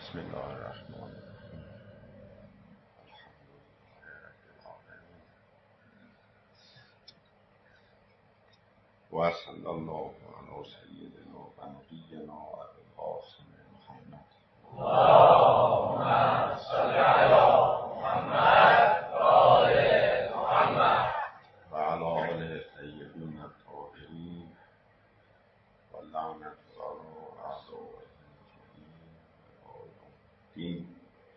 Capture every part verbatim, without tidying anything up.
بسم الله الرحمن الرحیم. الحمد لله رب العالمین و صلی الله علی سیدنا و نبینا ابی القاسم محمد اللهم صل علی محمد و آل محمد و علی آل طیبین الطاهرین و لعنت علی اعدائهم اجمعین.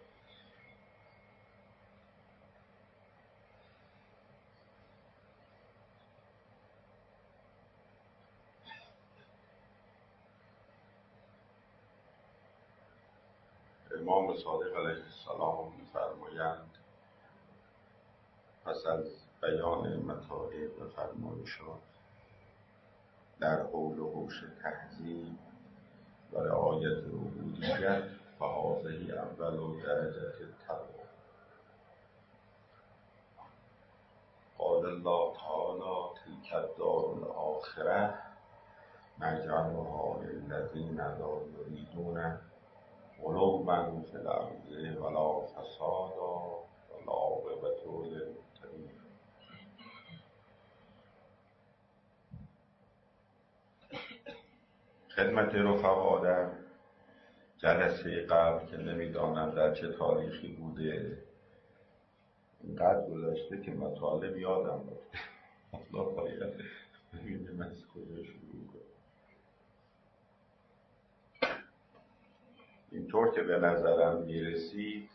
امام صادق علیه السلام می‌فرمایند پس از بیان مطالب و فرمایشات در حول و حوش تهذیب و رعایت عبودیت فهذه اول درجات التقوی. قال الله تعالی تلک الدار الاخره نجعلها للذین لا یریدون علوا فی الارض ولا فسادا والعاقبة للمتقین. خدمت رفقا در جلسه قبل که نمیدانم در چه تاریخی بوده اینقدر گذشته که مطالب یادم رفته. الله باید ببینیم از کجا شروع کنم. اینطور که به نظرم میرسید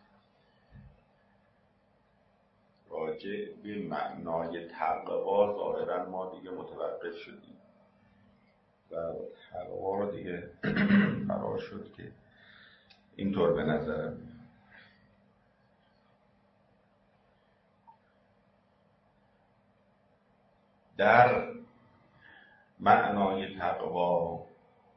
راجع به معنای تقوا ظاهرا ما دیگه متوقف شدیم و تقوا رو دیگه فرار شد که اینطور به نظرم میاد. در معنای تقوا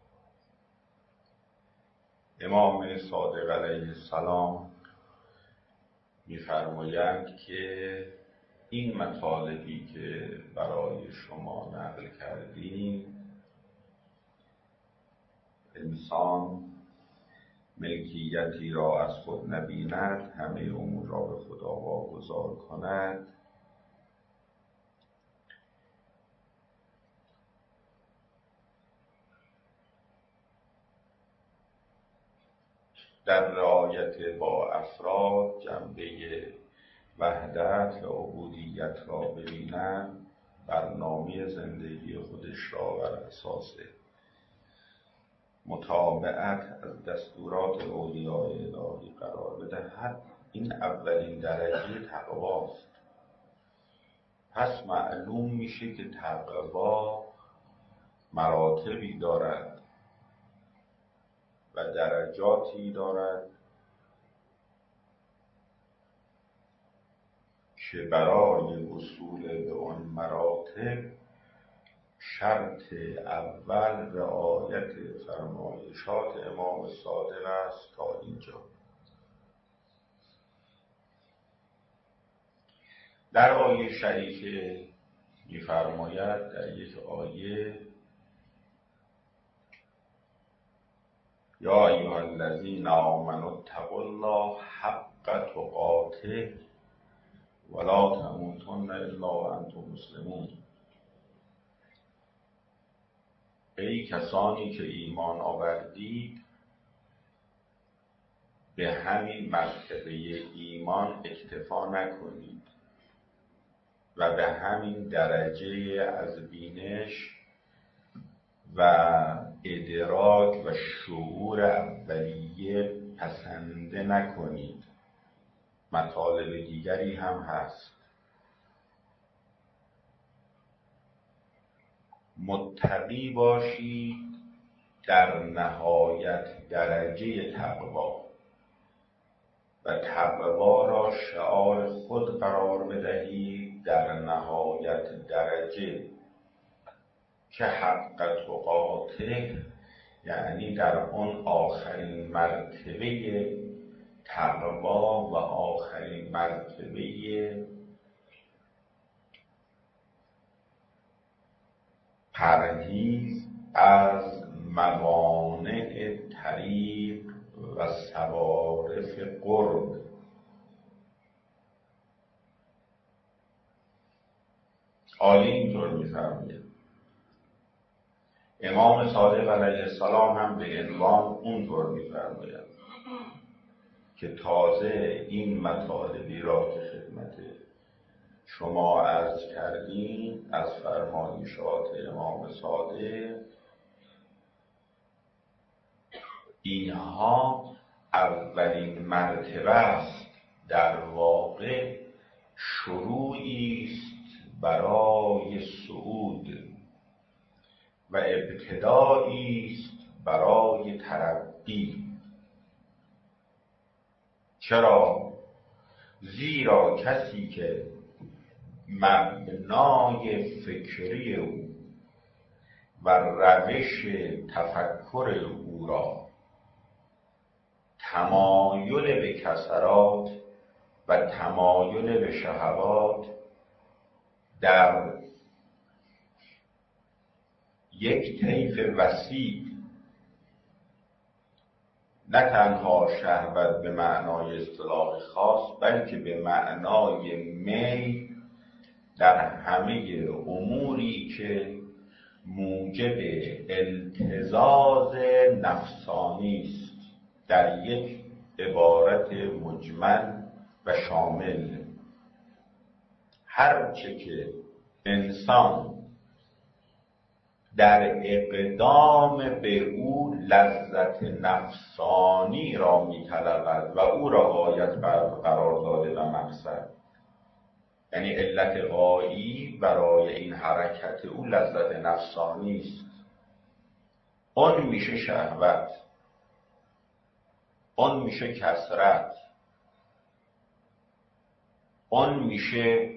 امام صادق علیه السلام می‌فرمایند که این مطالبی که برای شما نقل کردیم انسان ملکیتی را از خود نبیند، همه امور را به خدا واگذار کند، در رعایت با افراد جنبه وحدت و عبودیت را ببیند، برنامه زندگی خودش را بر اساس متابعت از دستورات اولیاء الهی قرار بدهد. این اولین درجه تقواست. پس معلوم میشه که تقوا مراتبی دارد و درجاتی دارد که برای وصول به آن مراتب شرط اول رعایت فرمایشات امام صادق است. تا اینجا در آیه شریفه می‌فرماید، در یک آیه، یا ایها الذین آمنوا اتقوا الله حق تقاته ولا تموتن الا وانتم مسلمون. ای کسانی که ایمان آوردید به همین مرتبه ایمان اکتفا نکنید و به همین درجه از بینش و ادراک و شعور اولیه پسنده نکنید. مطالب دیگری هم هست. متقی باشید در نهایت درجه تقوا و تقوا را شعار خود قرار بدهید در نهایت درجه که حق تقاته، یعنی در آن آخرین مرتبه تقوا و آخرین مرتبه پرهیز از موانع طریق و و صوارف قرب. عالی اینطور می‌فرماید. امام صادق علیه السلام هم به عنوان اونطور می‌فرماید که تازه این مطالبی را که خدمت شما عرض کردیم از فرمایشات امام صادق، اینها اولین مرتبه است، در واقع شروعی است برای صعود و ابتدایی است برای ترقی. چرا؟ زیرا کسی که مبنای فکری او و روش تفکر او را تمایل به کثرات و تمایل به شهوات در یک طیف وسیع، نه تنها شهوت به معنای اصطلاح خاص بلکه به معنای میل در همه اموری که موجب التزاز نفسانی است، در یک عبارت مجمل و شامل، هرچه که انسان در اقدام به او لذت نفسانی را می‌طلبد و او را غایت قرار داده و مقصد، یعنی علت غایی برای این حرکت او لذت نفسانی است، اون میشه شهوت، اون میشه کثرت، اون میشه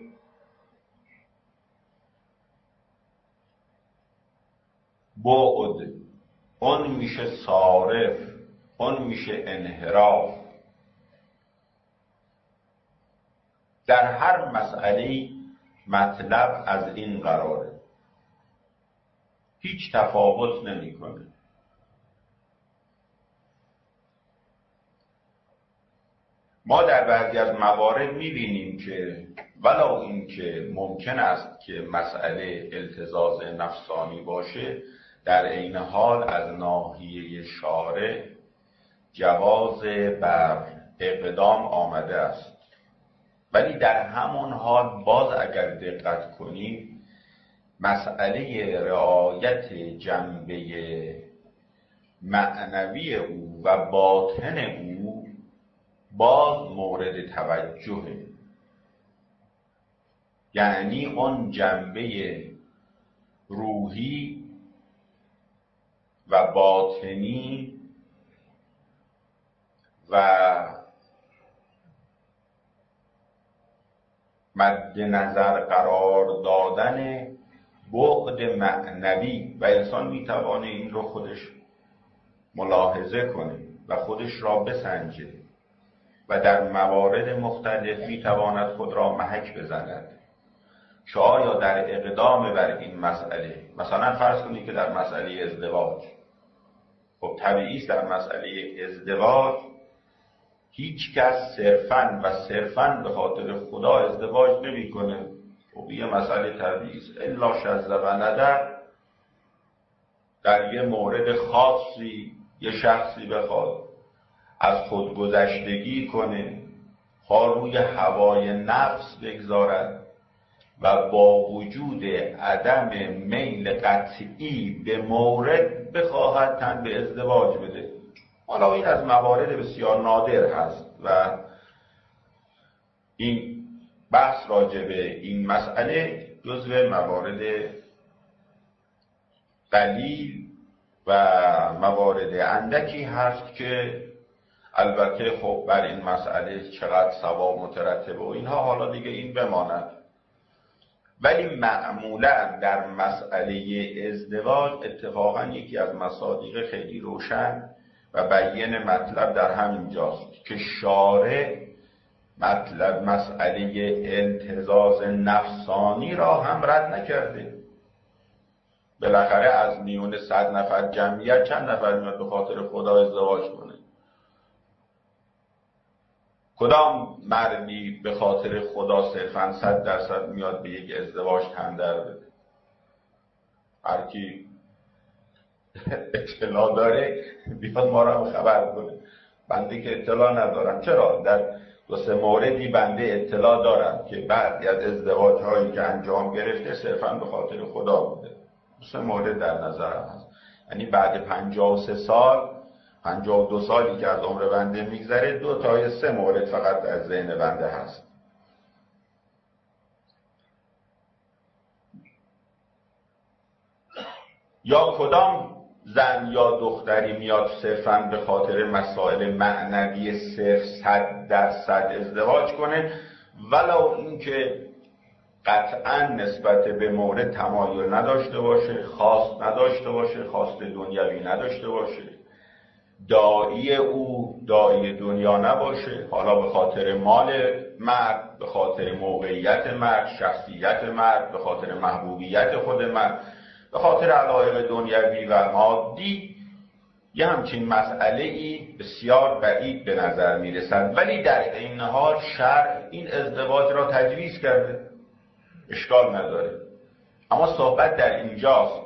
بعد، اون میشه صارف، اون میشه انحراف. در هر مسئله مطلب از این قراره، هیچ تفاوت نمیکنه. ما در بعضی از موارد میبینیم که ولو اینکه ممکن است که مسئله التزاز نفسانی باشه، در عین حال از ناحیه شارع جواز بر اقدام آمده است، ولی در همون حال باز اگر دقت کنیم مسئله رعایت جنبه معنوی او و باطن او باز مورد توجهه، یعنی اون جنبه روحی و باطنی و مد نظر قرار دادن بعد معنوی، و انسان میتوانه این رو خودش ملاحظه کنه و خودش را بسنجه و در موارد مختلف میتواند خود را محک بزند که آیا در اقدام بر این مسئله، مثلا فرض کنید که در مسئله ازدواج، خب طبیعی است در مسئله ازدواج هیچ کس صرفاً و صرفاً به خاطر خدا ازدواج نمی کنه. خب یه مسئله طبیعی است، الا شذ و ندر، در یه مورد خاصی یه شخصی بخواد از خود گذشتگی کنه، خواه روی هوای نفس بگذارد و با وجود عدم میل قطعی به مورد بخواهد تن به ازدواج بده. حالا این از موارد بسیار نادر هست و این بحث راجع به این مسئله جزو موارد قلیل و موارد اندکی هست که البته خب بر این مسئله چقدر ثواب مترتبه و اینها حالا دیگه این بماند، ولی معمولا در مسئله ازدواج اتفاقا یکی از مصادیق خیلی روشن و بیان مطلب در همین جاست که شارع مطلب مسئله التزاز نفسانی را هم رد نکرده. بالاخره از میون صد نفر جمعیت چند نفر میاد به خاطر خدا ازدواج کنه؟ کدام مردی به خاطر خدا صرفاً صد درصد میاد به یک ازدواج تن در بده؟ هر کی اطلاع داره بیاد ما رو هم خبر کنه. بنده که اطلاع ندارم. چرا؟ در دو سه موردی بنده اطلاع دارم که بعضی از ازدواج هایی که انجام گرفته صرفاً به خاطر خدا بوده. دو سه مورد در نظرم هست. یعنی بعد پنجاه و سه سال، پنجاه و دو سالی که از عمر بنده میگذره، دو تا یا سه مورد فقط در ذهن بنده هست. یا کدام زن یا دختری میاد صرفاً به خاطر مسائل معنوی صرف صد درصد ازدواج کنه، ولو اینکه قطعاً نسبت به مورد تمایل نداشته باشه، خواست نداشته باشه، خواست دنیوی نداشته باشه، داعی او داعی دنیا نباشه، حالا به خاطر مال مرد، به خاطر موقعیت مرد، شخصیت مرد، به خاطر محبوبیت خود مرد، به خاطر علایق دنیوی و مادی، یه همچین مسئله ای بسیار بعید به نظر می رسد. ولی در این حال شرع این ازدواج را تجویز کرده، اشکال نداره. اما صحبت در اینجاست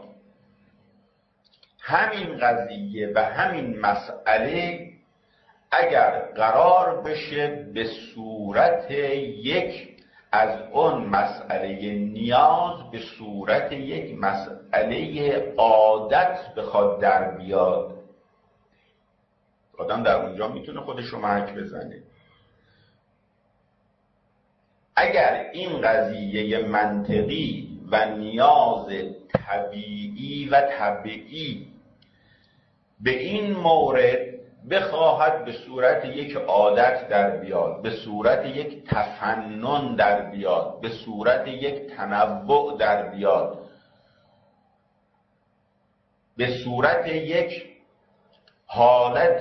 همین قضیه و همین مسئله اگر قرار بشه به صورت یک از اون مسئله نیاز به صورت یک مسئله عادت بخواد در بیاد، آدم در اونجا میتونه خودش رو محک بزنه. اگر این قضیه منطقی و نیاز طبیعی و طبیعی به این مورد بخواهد به صورت یک عادت در بیاد، به صورت یک تفنن در بیاد، به صورت یک تنوع در بیاد، به صورت یک حالت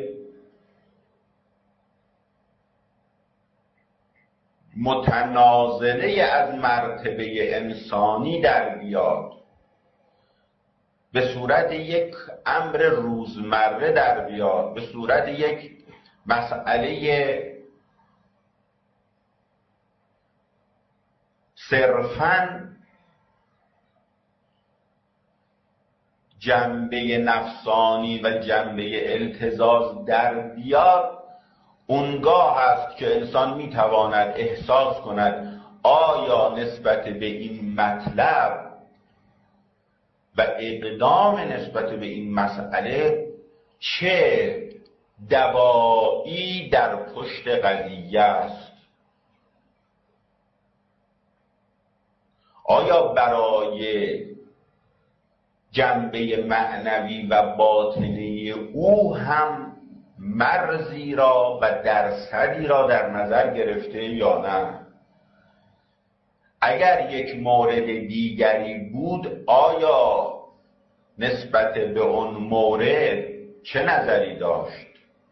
متنازله از مرتبه انسانی در بیاد، به صورت یک امر روزمره در بیاد، به صورت یک مسئله صرفاً جنبه نفسانی و جنبه التزاز در بیاد، اونگاه است که انسان میتواند احساس کند آیا نسبت به این مطلب و اقدام نسبت به این مسئله چه دوایی در پشت قضیه است. آیا برای جنبه معنوی و باطنی او هم مرزی را و درصدی را در نظر گرفته یا نه؟ اگر یک مورد دیگری بود آیا نسبت به اون مورد چه نظری داشت؟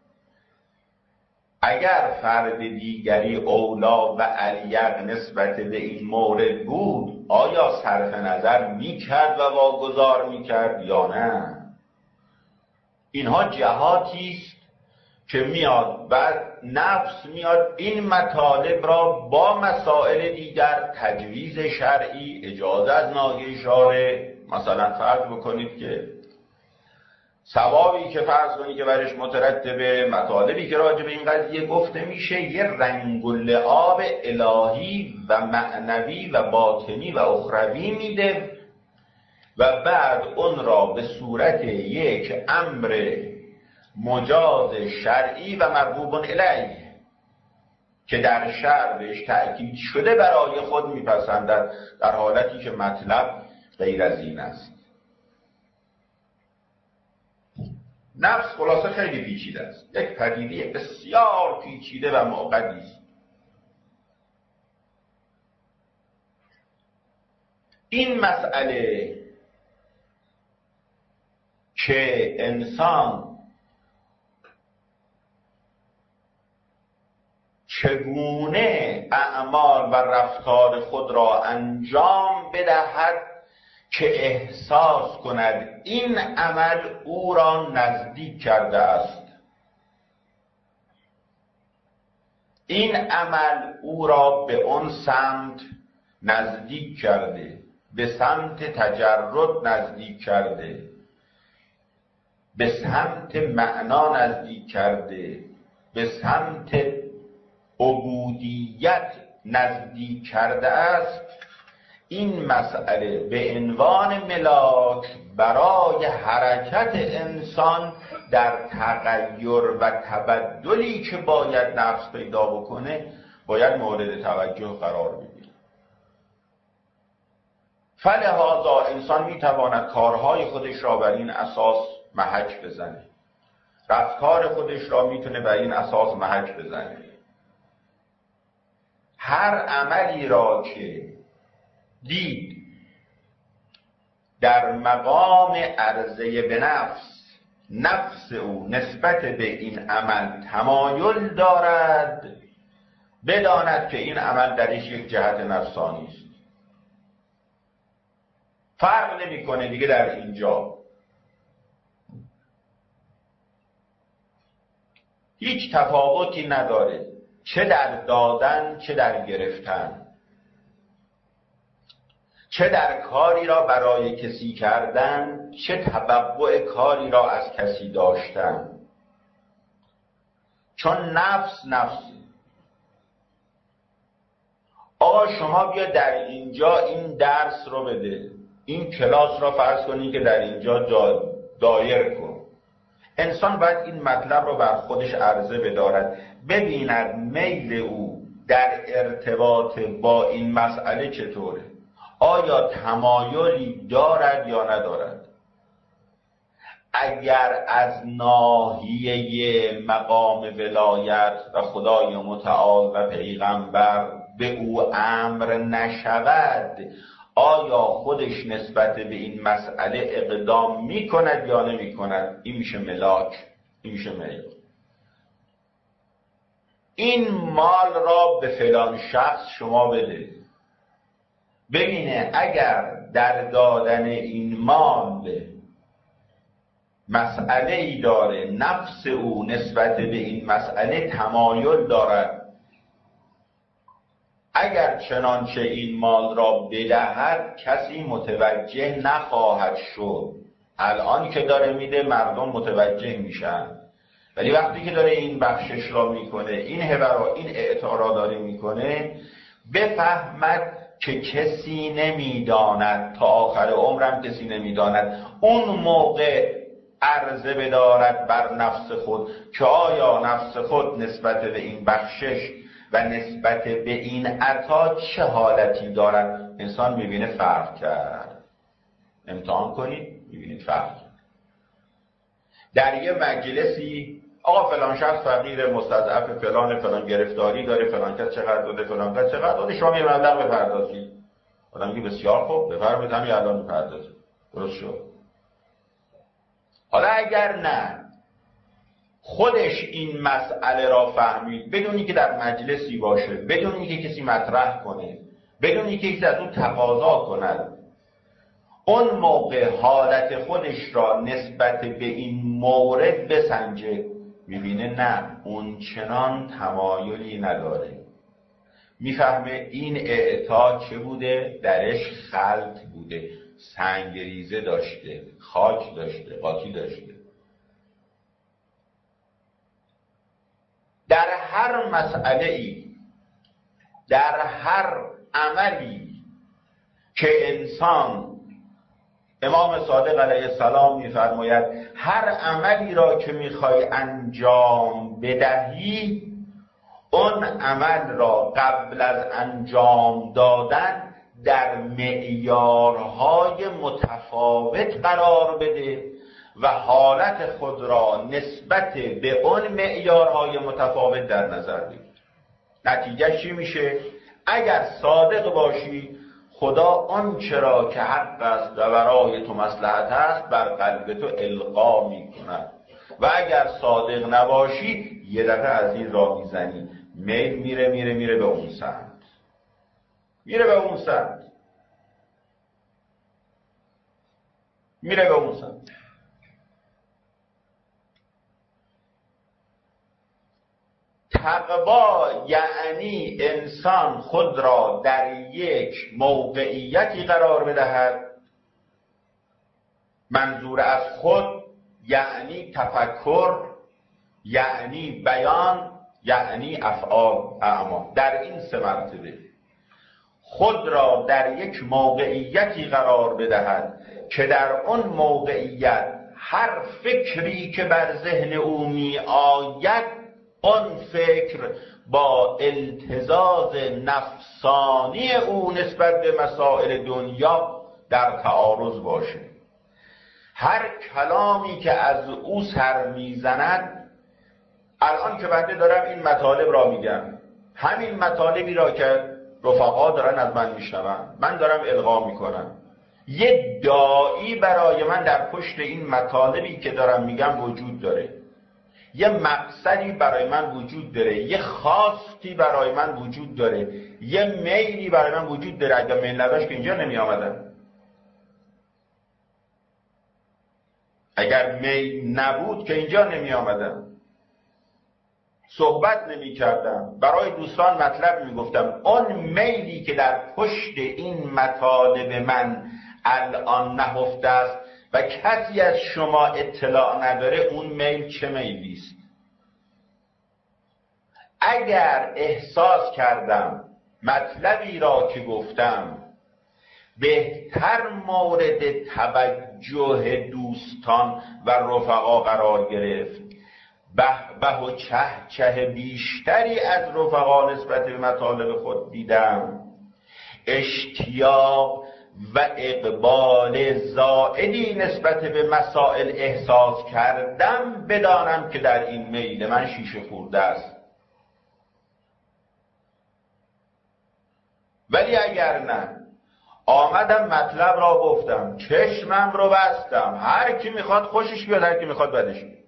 اگر فرد دیگری اولا و الیق نسبت به این مورد بود آیا صرف نظر میکرد و واگذار میکرد یا نه؟ اینها جهاتی است که میاد و نفس میاد این مطالب را با مسائل دیگر، تجویز شرعی، اجازه از ناحیه شارع، مثلا فرض بکنید که ثوابی که فرض کنید که برش مترتبه، مطالبی که راجع به این قضیه گفته میشه، یه رنگ و لعاب الهی و معنوی و باطنی و اخروی میده و بعد اون را به صورت یک امر مجاز شرعی و مرغوب الیه که در شرع بهش تأکید شده برای خود میپسندد، در حالتی که مطلب غیر از این است. نفس خلاصه خیلی پیچیده است، یک پدیده بسیار پیچیده و معقدی است. این مسئله که انسان چگونه اعمال و رفتار خود را انجام بدهد که احساس کند این عمل او را نزدیک کرده است، این عمل او را به اون سمت نزدیک کرده، به سمت تجرد نزدیک کرده، به سمت معنا نزدیک کرده، به سمت عبودیت نزدیک کرده است. این مسئله به عنوان ملاک برای حرکت انسان در تغییر و تبدلی که باید نفس پیدا بکنه باید مورد توجه قرار بگیره. فلهذا انسان میتواند کارهای خودش را بر این اساس محک بزنه، رفتار خودش را میتونه بر این اساس محک بزنه. هر عملی را که دید در مقام عرضه به نفس، نفس او نسبت به این عمل تمایل دارد، بداند که این عمل درش یک جهت نفسانی است. فرق نمی‌کنه دیگه در اینجا هیچ تفاوتی نداره، چه در دادن چه در گرفتن، چه در کاری را برای کسی کردن چه تبوع کاری را از کسی داشتن. چون نفس نفسی. آقا شما بیا در اینجا این درس رو بده، این کلاس را فرض کنی که در اینجا دایر کن. انسان باید این مطلب رو بر خودش عرضه بدارد، ببیند میل او در ارتباط با این مسئله چطوره، آیا تمایلی دارد یا ندارد. اگر از ناحیه مقام ولایت و خدای متعال و پیغمبر به او امر نشود، آیا خودش نسبت به این مسئله اقدام می کند یا نمی کند؟ این میشه ملاک، این میشه میل. این مال را به فلان شخص شما بده، ببینه اگر در دادن این مال مسئله ای داره، نفس او نسبت به این مسئله تمایل دارد، اگر چنانچه این مال را بدهد کسی متوجه نخواهد شد. الان که داره میده مردم متوجه میشن، ولی وقتی که داره این بخشش را میکنه، این هبه را، این اعطا را داره میکنه، بفهمد که کسی نمیداند، تا آخر عمرم کسی نمیداند. اون موقع عرضه بدارد بر نفس خود که آیا نفس خود نسبت به این بخشش و نسبت به این عطا چه حالتی دارد. انسان میبینه فرق کرد. امتحان کنید میبینید فرق کرد. در یه مجلسی آقا فلان شخص فقیر، مستضعف، فلان فلان گرفتاری داره، فلان کس چقدر داده، فلان کس چقدر داده، شما یه مبلغ بپردازید. آدم میگه بسیار خوب، بفرمایید همین الان بپردازید. درست شد. حالا اگر نه خودش این مسئله را فهمید، بدون اینکه در مجلسی باشه، بدون اینکه کسی مطرح کنه، بدون اینکه کسی از اون تقاضا کند، اون موقع حالت خودش را نسبت به این مورد بسنجه، میبینه نه، اون چنان تمایلی نداره. میفهمه این اعطا چه بوده؟ درش خلط بوده، سنگریزه داشته، خاک داشته، قاطی داشته. در هر مسئله ای، در هر عملی که انسان، امام صادق علیه السلام می‌فرماید هر عملی را که می‌خوای انجام بدهی، اون عمل را قبل از انجام دادن در معیارهای متفاوت قرار بده و حالت خود را نسبت به اون معیارهای متفاوت در نظر بگیر. نتیجه چی میشه؟ اگر صادق باشی، خدا آنچه را که حق است و برای تو مصلحت است بر قلب تو القا میکند، و اگر صادق نباشی یه دفعه از این راه میزنی، میل میره میره میره به اون سمت، میره به اون سمت میره به اون سمت. تقوا یعنی انسان خود را در یک موقعیتی قرار بدهد، منظور از خود یعنی تفکر، یعنی بیان، یعنی افعال اعمال. در این سه مرتبه خود را در یک موقعیتی قرار بدهد که در اون موقعیت هر فکری که بر ذهن او می آید، اون فکر با التزاز نفسانی او نسبت به مسائل دنیا در تعارض باشه. هر کلامی که از او سر میزند، الان که بنده دارم این مطالب را میگم، همین مطالبی را که رفقا دارن از من میشنون، من دارم القا میکنم، یه داعی برای من در پشت این مطالبی که دارم میگم وجود داره، یه مقصدی برای من وجود داره، یه خواستی برای من وجود داره، یه میلی برای من وجود داره. اگر میل نداشت که اینجا نمی آمدم، اگر میل نبود که اینجا نمی آمدم، صحبت نمی کردم، برای دوستان مطلب می گفتم. اون میلی که در پشت این مطالب من الان نهفته است و کسی از شما اطلاع نداره، اون میل چه میلی است؟ اگر احساس کردم مطلبی را که گفتم بهتر مورد توجه دوستان و رفقا قرار گرفت، به به و چه چه بیشتری از رفقا نسبت به مطالب خود دیدم، اشتیاق و اقبال زائدی نسبت به مسائل احساس کردم، بدانم که در این میل من شیشه خورده است. ولی اگر نه، آمدم مطلب را گفتم، چشمم رو بستم، هر کی میخواد خوشش بیاد، هر کی میخواد بدش بیاد،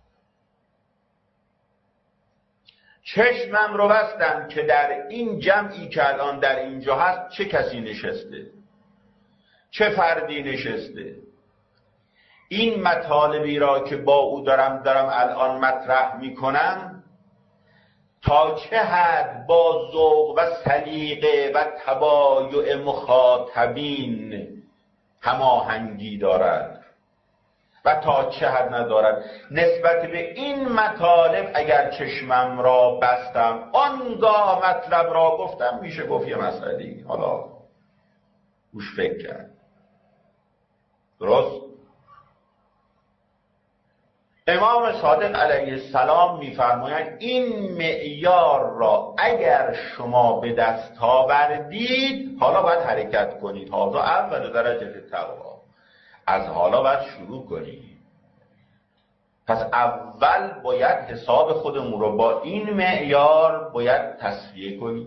چشمم رو بستم که در این جمعی که الان در اینجا هست چه کسی نشسته، چه فردی نشسته. این مطالبی را که با او دارم دارم الان مطرح میکنم، تا چه حد با ذوق و سلیقه و تبایع مخاطبین هماهنگی دارد و تا چه حد ندارد. نسبت به این مطالب اگر چشمم را بستم، آنگاه مطلب را گفتم، میشه گفت یه مسئله حالا گوش فکر کرد. درست؟ امام صادق علیه السلام میفرمایند این معیار را اگر شما به دست آوردید، حالا باید حرکت کنید. هذا اول درجه تقوا، از حالا باید شروع کنید. پس اول باید حساب خودمون رو با این معیار باید تصفیه کنید،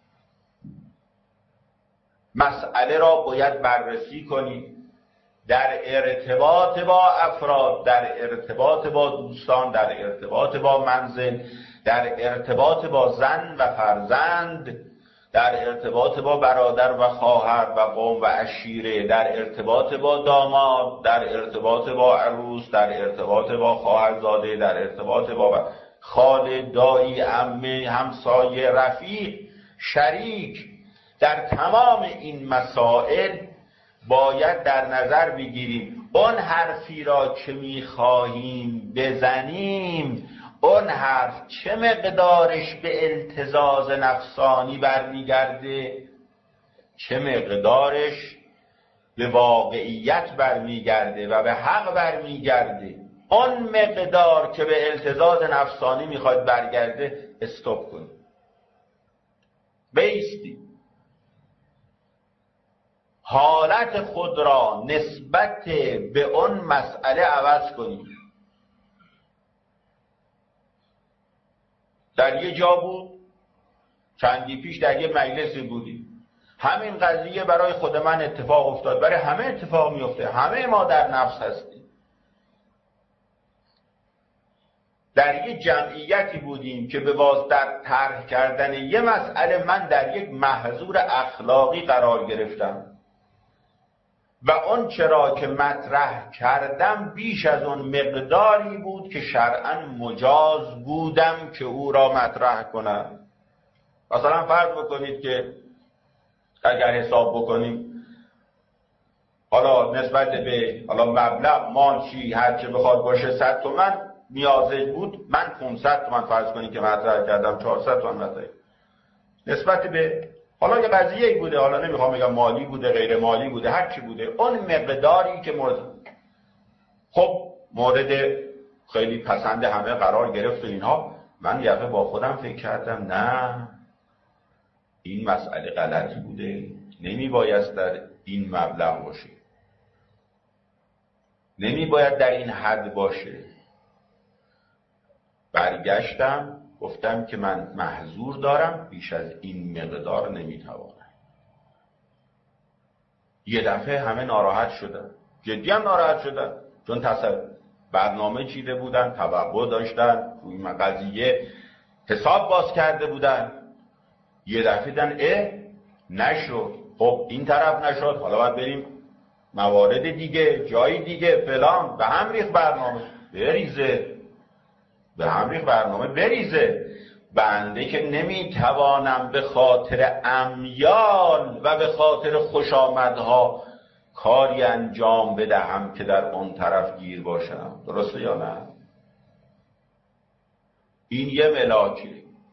مسئله را باید بررسی کنید، در ارتباط با افراد، در ارتباط با دوستان، در ارتباط با منزل، در ارتباط با زن و فرزند، در ارتباط با برادر و خواهر و قوم و عشیره، در ارتباط با داماد، در ارتباط با عروس، در ارتباط با خواهرزاده، در ارتباط با خاله، دایی، عمه، همسایه، رفیق، شریک. در تمام این مسائل باید در نظر بگیریم اون حرفی را که میخواهیم بزنیم، اون حرف چه مقدارش به التزاز نفسانی برمیگرده، چه مقدارش به واقعیت برمیگرده و به حق برمیگرده. اون مقدار که به التزاز نفسانی میخواد برگرده استاپ کنید، بایستید، حالت خود را نسبت به اون مسئله عوض کنید. در یه جا بود، چندی پیش در یه مجلسی بودیم، همین قضیه برای خود من اتفاق افتاد، برای همه اتفاق میفته، همه ما در نفس هستیم. در یه جمعیتی بودیم که به واسطه طرح کردن یه مسئله من در یک محظور اخلاقی قرار گرفتم و اون چرا که مطرح کردم بیش از اون مقداری بود که شرعاً مجاز بودم که او را مطرح کنم. مثلا فرض بکنید که اگر حساب بکنیم حالا نسبت به حالا مبلغ مانچی هر چه بخواد باشه صد تومن نیازش بود، من پانصد تومن فرض کنید که مطرح کردم، چهارصد تومن مطرح. نسبت به حالا یه قضیه ای بوده، حالا نمیخوام بگم مالی بوده غیر مالی بوده هر چی بوده، اون مقداری که مورد خب مورد خیلی پسند همه قرار گرفت و اینها، من یه با خودم فکر کردم نه این مسئله غلطی بوده، نمی بایست در این مبلغ باشه، نمی باید در این حد باشه. برگشتم گفتم که من محظور دارم، بیش از این مقدار نمیتوانم. یه دفعه همه ناراحت شدن، جدی هم ناراحت شدن، چون تصور برنامه چیده بودن، توقع داشتن، روی قضیه حساب باز کرده بودن. یه دفعه دیدن اه نشد، خب این طرف نشد، حالا باید بریم موارد دیگه، جای دیگه، فلان. به هم ریخت برنامه بریزه، به هم ریخت برنامه بریزه. بنده که نمیتوانم به خاطر امیال و به خاطر خوشامدها کاری انجام بدهم که در اون طرف گیر باشم. درسته یا نه؟ این یه ملاکه.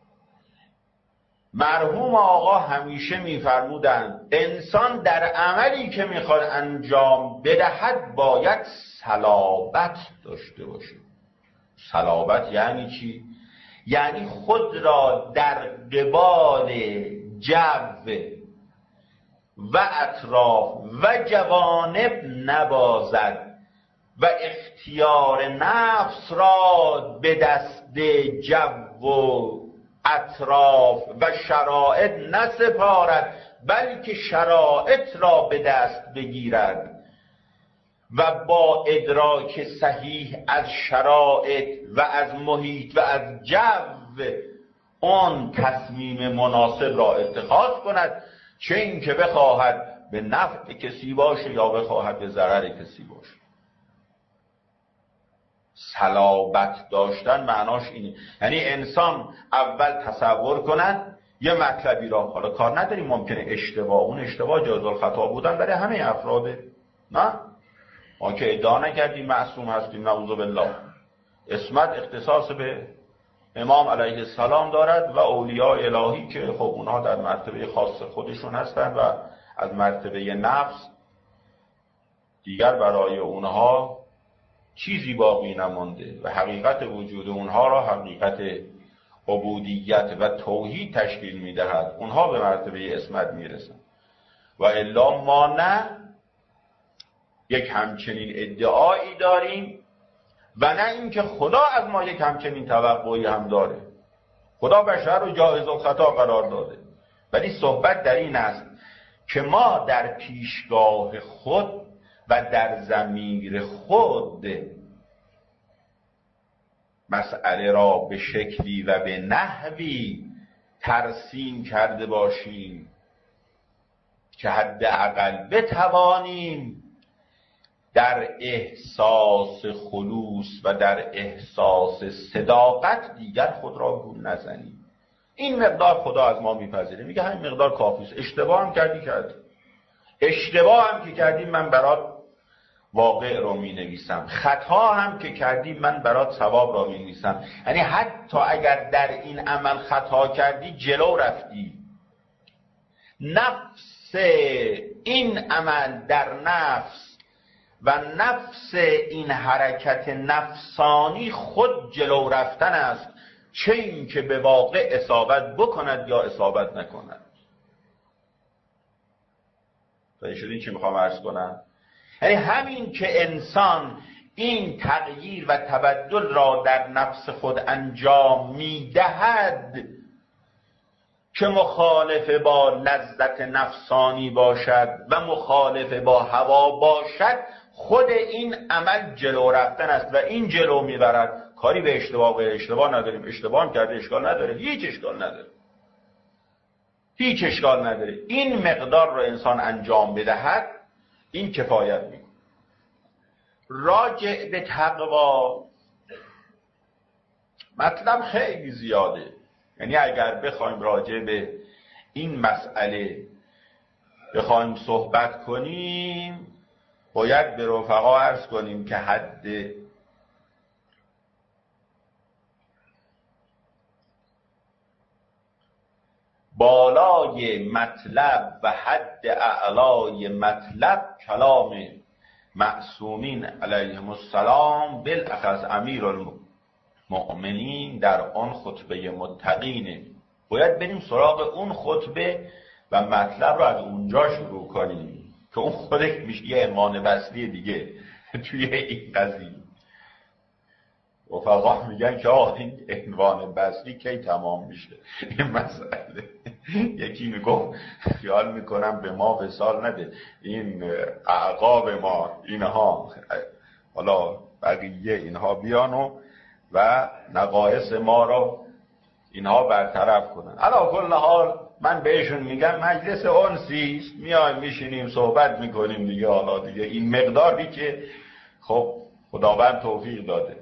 مرحوم آقا همیشه میفرمودند انسان در عملی که میخواد انجام بدهد باید صلابت داشته باشه. صلابت یعنی چی؟ یعنی خود را در قبال جو و اطراف و جوانب نبازد و اختیار نفس را به دست جو و اطراف و شرایط نسپارد، بلکه شرایط را به دست بگیرد و با ادراک صحیح از شرایط و از محیط و از جو آن تصمیم مناسب را اتخاذ کند، چه این که بخواهد به نفع کسی باشه یا بخواهد به ضرر کسی باشه. صلابت داشتن معناش اینه، یعنی انسان اول تصور کند یه مطلبی را، حالا کار نداریم ممکنه اشتباه، اون اشتباه جایز الخطا بودن برای همه افراده، نه ما که ادعا نکردیم معصوم هستیم، نعوذ بالله. عصمت اختصاص به امام علیه السلام دارد و اولیاء الهی که خب اونها در مرتبه خاص خودشون هستند و از مرتبه نفس دیگر برای اونها چیزی باقی نمانده و حقیقت وجود اونها را حقیقت عبودیت و توحید تشکیل میدهد. اونها به مرتبه عصمت میرسند و الا ما نه یک همچنین ادعایی داریم و نه اینکه خدا از ما یک همچنین توقعی هم داره. خدا بشر رو جایز الخطا قرار داده، ولی صحبت در این است که ما در پیشگاه خود و در ضمیر خود مسئله را به شکلی و به نحوی ترسیم کرده باشیم که حداقل بتوانیم در احساس خلوص و در احساس صداقت دیگر خود را گول نزنیم. این مقدار خدا از ما میپذیره، میگه همین مقدار کافیست. اشتباه هم کردی کردی اشتباه هم که کردی من برات واقع رو می نویسم، خطا هم که کردی من برات ثواب را می نویسم. یعنی حتی اگر در این عمل خطا کردی جلو رفتی، نفس این عمل در نفس و نفس این حرکت نفسانی خود جلو رفتن است، چه این که به واقع اصابت بکند یا اصابت نکند. فهمی شدین چی میخوام عرض کنم؟ یعنی همین که انسان این تغییر و تبدل را در نفس خود انجام میدهد که مخالف با لذت نفسانی باشد و مخالف با هوا باشد، خود این عمل جلو رفتن است و این جلو میبرد. کاری به اشتباه و اشتباه نداریم، اشتباه هم کرده اشکال نداره، هیچ اشکال نداره، هیچ اشکال نداره. این مقدار رو انسان انجام بدهد، این کفایت میکنه. راجع به تقوا مطلب خیلی زیاده، یعنی اگر بخوایم راجع به این مسئله بخوایم صحبت کنیم باید به رفقا عرض کنیم که حد بالای مطلب و حد اعلای مطلب کلام معصومین علیهم السلام بالاخص امیر المؤمنین در آن خطبه متقینه. باید بریم سراغ اون خطبه و مطلب رو از اونجا شروع کنیم که اون خودش میشه یه عنوان بسری دیگه توی این قضیه. رفقا میگن که آه این عنوان بسری کی تمام میشه این مسئله. یکی میگفت خیال میکنم به ما وصال نده، این اعقاب ما اینها حالا بقیه اینها بیانو و نقایص ما رو اینها برطرف کنن. علا کل حال من بهشون میگم مجلس انسی است، میایم میشینیم صحبت میکنیم دیگه. حالا دیگه این مقداری که خب خداوند توفیق داده.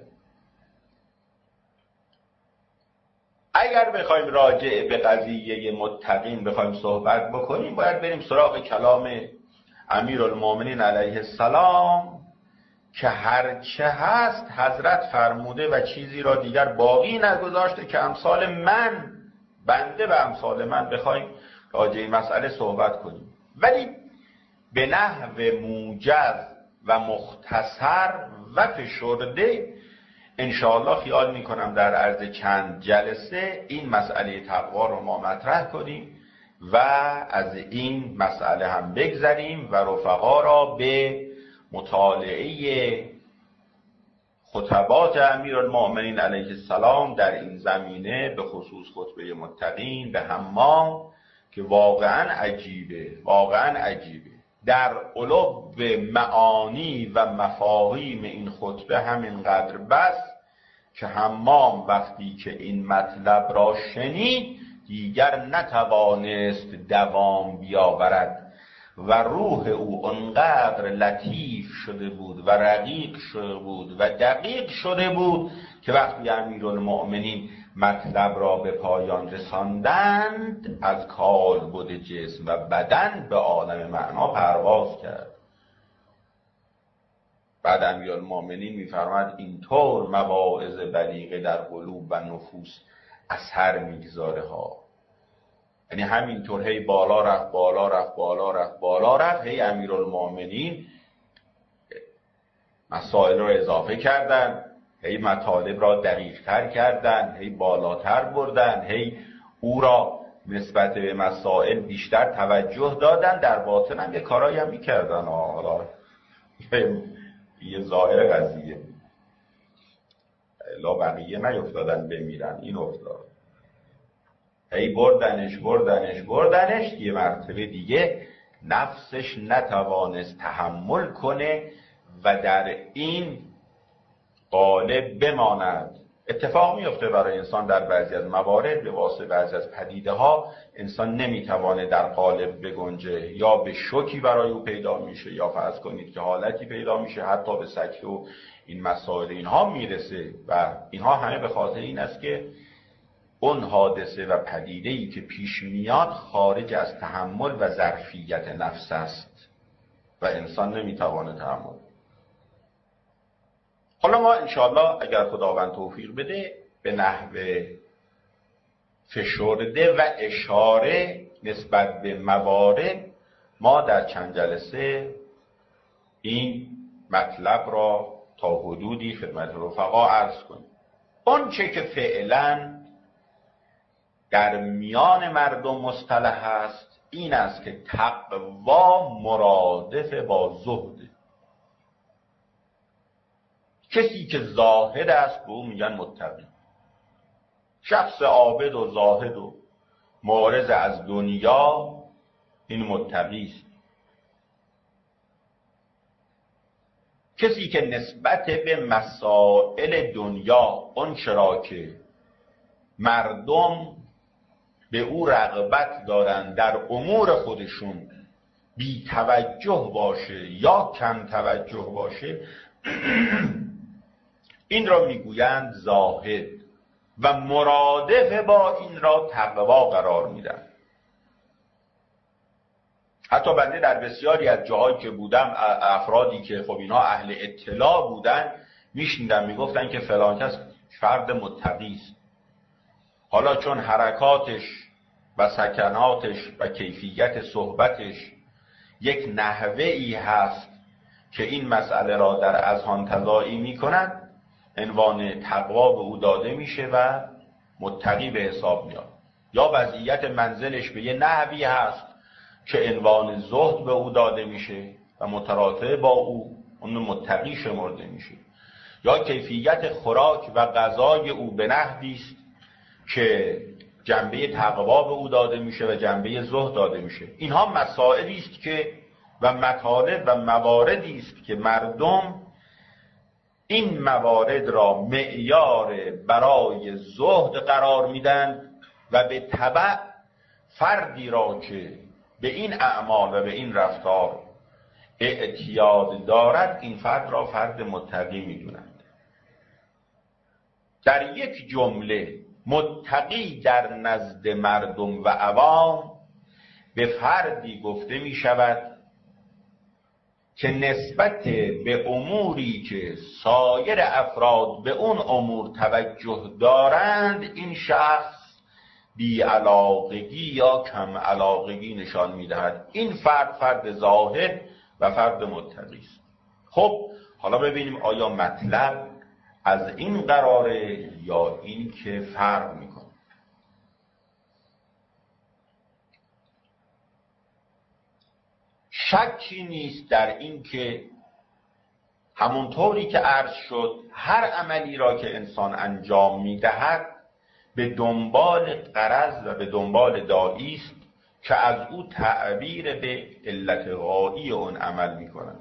اگر بخوایم راجع به قضیه متقین بخوایم صحبت بکنیم باید بریم سراغ کلام امیرالمومنین علیه السلام که هرچه هست حضرت فرموده و چیزی را دیگر باقی نگذاشته که امثال من بنده و امثال من بخوایم راجع این مسئله صحبت کنیم، ولی به نحو موجز و مختصر و فشرده انشاءالله خیال میکنم در عرض چند جلسه این مسئله تقوا رو ما مطرح کنیم و از این مسئله هم بگذریم و رفقا را به مطالعه خطبات امیرالمؤمنین علیه السلام در این زمینه به خصوص خطبه متقین به حمام که واقعا عجیبه، واقعا عجیبه. در علو معانی و مفاهیم این خطبه همینقدر بس که حمام وقتی که این مطلب را شنید دیگر نتوانست دوام بیاورد و روح او انقدر لطیف شده بود و رقیق شده بود و دقیق شده بود که وقتی امیرالمؤمنین مطلب را به پایان رساندند از کالبد جسم و بدن به عالم معنا پرواز کرد. بعد امیرالمؤمنین می‌فرماید اینطور مواعظ بلیغه در قلوب و نفوس اثر میگذاره ها. یعنی همینطور هی بالا رفت بالا رفت بالا رفت بالا رفت هی امیرالمؤمنین مسائل را اضافه کردن، هی مطالب را دقیق تر کردن، هی بالاتر بردن، هی او را نسبت به مسائل بیشتر توجه دادن. در باطن هم یه کارایی هم میکردن. حالا یه ظاهر قضیه لا بقیه نیفتادن بمیرن، این افتاد. هی بردنش بردنش بردنش یه مرتبه دیگه نفسش نتوانست تحمل کنه و در این قالب بماند. اتفاق میفته برای انسان در بعضی از موارد به واسطه بعضی از پدیده ها انسان نمیتوانه در قالب بگنجه، یا به شوکی برای او پیدا میشه یا فرض کنید که حالتی پیدا میشه حتی به سکته و این مسائل اینها میرسه و اینها همه به خاطر این است که اون حادثه و پدیده‌ای که پیش میاد خارج از تحمل و ظرفیت نفس است و انسان نمیتوانه تحمل. حالا ما انشاءالله اگر خداوند توفیق بده به نحو فشرده و اشاره نسبت به موارد ما در چند جلسه این مطلب را تا حدودی خدمت رفقا عرض کنیم. اون چه که فعلا در میان مردم مصطلح است این است که تقوا مرادف با زهد. کسی که زاهد است به او میگن متقی. شخص عابد و زاهد و معرض از دنیا این متقی است. کسی که نسبت به مسائل دنیا اون چرا که مردم به او رغبت دارند در امور خودشون بی توجه باشه یا کم توجه باشه این را میگویند زاهد و مرادف با این را تقوا قرار میدن. حتی بنده در بسیاری از جاهایی که بودم افرادی که خب اینها اهل اطلاع بودن میشنیدم میگفتن که فلان کس فرد متقی است. حالا چون حرکاتش و سکناتش و کیفیت صحبتش یک نحوه ای هست که این مسئله را در اذهان تضاعی میکند، عنوان تقوا به او داده میشه و متقی به حساب میاد. یا وضعیت منزلش به یه نحوی هست که عنوان زهد به او داده میشه و متراتب با او اون متقی شمرده میشه. یا کیفیت خوراک و غذای او به نحوی است که جنبه تقوا به او داده میشه و جنبه زهد داده میشه. اینها مسائلی است که و مطالب و مواردی است که مردم این موارد را معیار برای زهد قرار میدن و به تبع فردی را که به این اعمال و به این رفتار اعتیاد دارد این فرد را فرد متقی میدونند. در یک جمله متقی در نزد مردم و عوام به فردی گفته می شود که نسبت به اموری که سایر افراد به اون امور توجه دارند این شخص بی علاقگی یا کم علاقگی نشان می دهد. این فرد فرد زاهد و فرد متقی است. خب حالا ببینیم آیا مطلب از این قراره یا این که فرق میکنه. شکی نیست در این که همونطوری که عرض شد هر عملی را که انسان انجام میدهد به دنبال غرض و به دنبال داعی است که از او تعبیر به علت غایی اون عمل میکنند.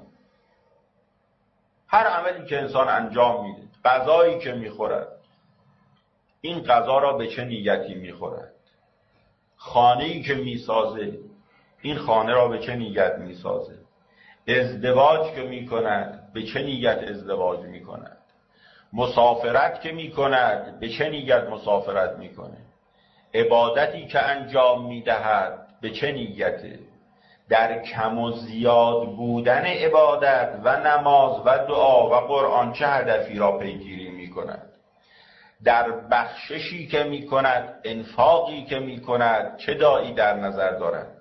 هر عملی که انسان انجام میده، غذایی که میخورد، این غذا را به چه نیتی میخورد، خانه‌ای که میسازه، این خانه را به چه نیت میسازه، ازدواج که میکند به چه نیت ازدواج میکند، مسافرت که میکند به چه نیت مسافرت میکنه، عبادتی که انجام میدهد به چه نیته، در کم و زیاد بودن عبادت و نماز و دعا و قرآن چه هدفی را پیگیری میکند، در بخششی که میکند، انفاقی که میکند چه داعی در نظر دارد،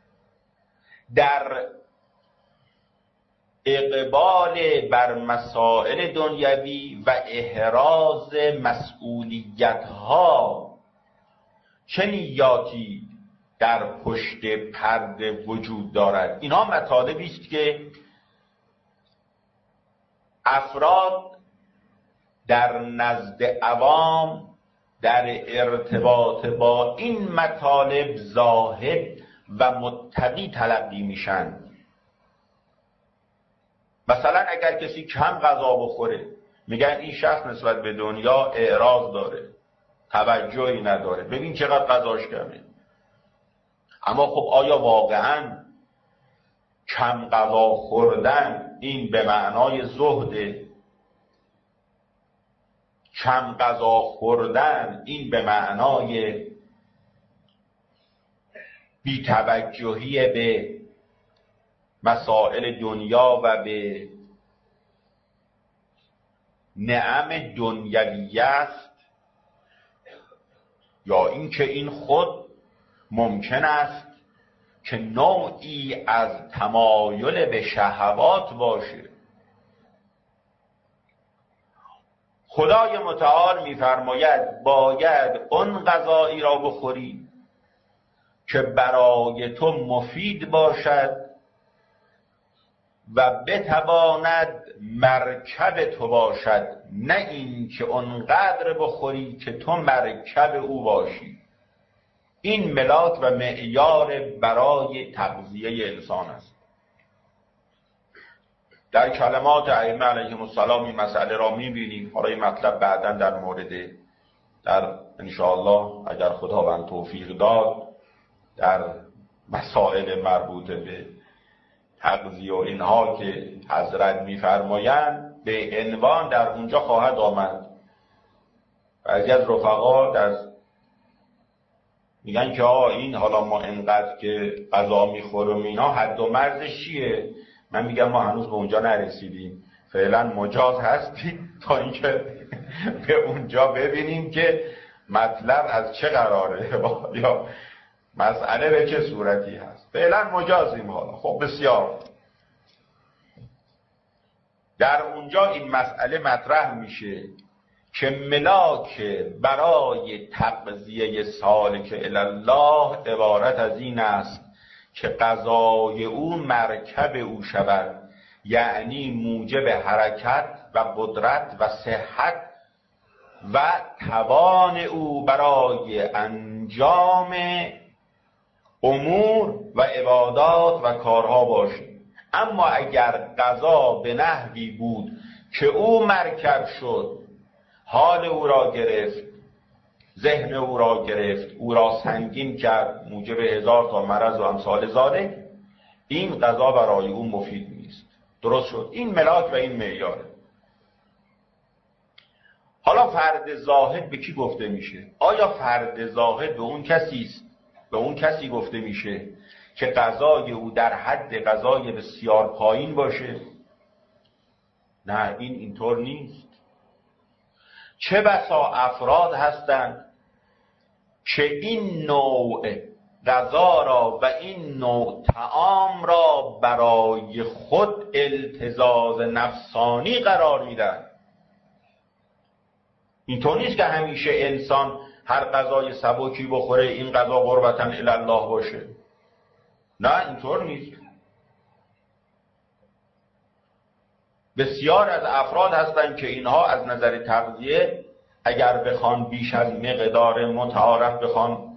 در اقبال بر مسائل دنیوی و احراز مسئولیت‌ها چه نیاتی در پشت پرده وجود دارد. اینها مطالبی است که افراد در نزد عوام در ارتباط با این مطالب زاهد و متقی تلقی میشن. مثلا اگر کسی کم غذا بخوره میگن این شخص نسبت به دنیا اعراض داره، توجهی نداره، ببین چقدر غذاش کمه. اما خب آیا واقعا کم غذا خوردن این به معنای زهده؟ کم غذا خوردن این به معنای بی‌توجهی به مسائل دنیا و به نعم دنیوی است؟ یا اینکه این خود ممکن است که نوعی از تمایل به شهوات باشه؟ خدای متعال می‌فرماید باید اون غذایی را بخوری که برای تو مفید باشد و بتواند مرکب تو باشد، نه این که اونقدر بخوری که تو مرکب او باشی. این ملاک و معیار برای تغذیه انسان است. در کلمات ائمه علیهم السلام این مسئله را می‌بینیم. حالا این مطلب بعداً در مورد در انشاءالله اگر خداوند توفیق داد در مسائل مربوط به تغذیه و اینها که حضرت میفرمایند به عنوان در اونجا خواهد آمد. بعضی از رفقا در میگن که آقا این حالا ما انقدر که غذا میخوریم اینا حد و مرزش چیه؟ من میگم ما هنوز به اونجا نرسیدیم، فعلا مجاز هستیم تا اینکه به اونجا ببینیم که مطلب از چه قراره یا مسئله به چه صورتی هست. فعلا مجازیم. حالا خب بسیار در اونجا این مسئله مطرح میشه که ملاک برای تغذیه سالک الی الله عبارت از این است که غذای او مرکب او شود، یعنی موجب حرکت و قدرت و صحت و توان او برای انجام امور و عبادات و کارها باشد. اما اگر غذا به نحوی بود که او مرکب شد، حال او را گرفت، ذهن او را گرفت، او را سنگین کرد، موجب هزار تا مرض و امثال ذالک، این غذا برای او مفید نیست. درست شد؟ این ملاک و این معیاره. حالا فرد زاهد به کی گفته میشه؟ آیا فرد زاهد به اون کسی است به اون کسی گفته میشه که غذای او در حد غذای بسیار پایین باشه؟ نه، این اینطور نیست. چه بسا افراد هستند که این نوع غذا را و این نوع طعام را برای خود التزاز نفسانی قرار میدن. اینطور نیست که همیشه انسان هر غذای سبکی بخوره این غذا قربتاً الی الله باشه. نه، اینطور نیست. بسیار از افراد هستند که اینها از نظر تغذیه اگر بخوان بیش از مقدار متعارف بخوان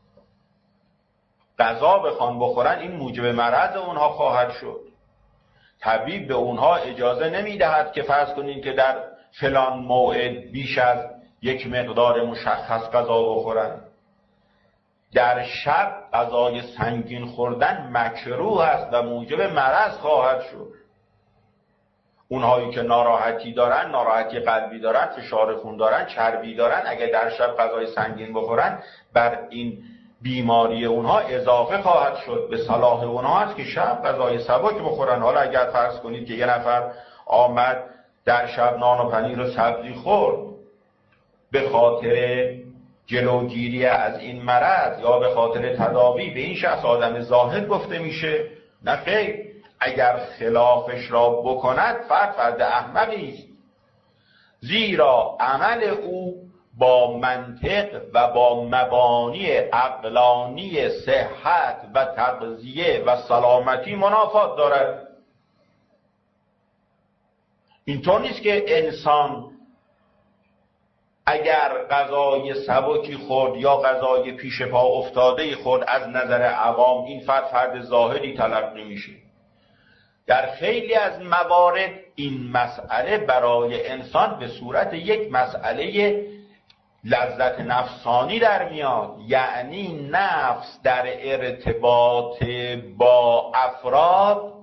غذا بخوان بخورن، این موجب مرض اونها خواهد شد. طبیب به اونها اجازه نمیدهد که فرض کنین که در فلان موعد بیش از یک مقدار مشخص غذا بخورن. در شب غذای سنگین خوردن مکروه است و موجب مرض خواهد شد. اونهایی که ناراحتی دارن، ناراحتی قلبی دارن، فشار خون دارن، چربی دارن، اگر در شب غذای سنگین بخورن بر این بیماری اونها اضافه خواهد شد. به صلاح اونها است که شب غذای سبک بخورن. حالا اگر فرض کنید که یه نفر آمد در شب نان و پنیر و سبزی خورد به خاطر جلوگیری از این مرض یا به خاطر تداوی، به این شخص آدم زاهد گفته میشه؟ نه خیر. اگر خلافش را بکند فرد فرد احمقی است، زیرا عمل او با منطق و با مبانی عقلانی صحت و تغذیه و سلامتی منافات دارد. اینطور نیست که انسان اگر غذای سبکی خورد یا غذای پیش پا افتاده خورد از نظر عوام این فرد فرد زاهدی تلقی میشه. در خیلی از موارد این مسئله برای انسان به صورت یک مسئله لذت نفسانی در میاد، یعنی نفس در ارتباط با افراد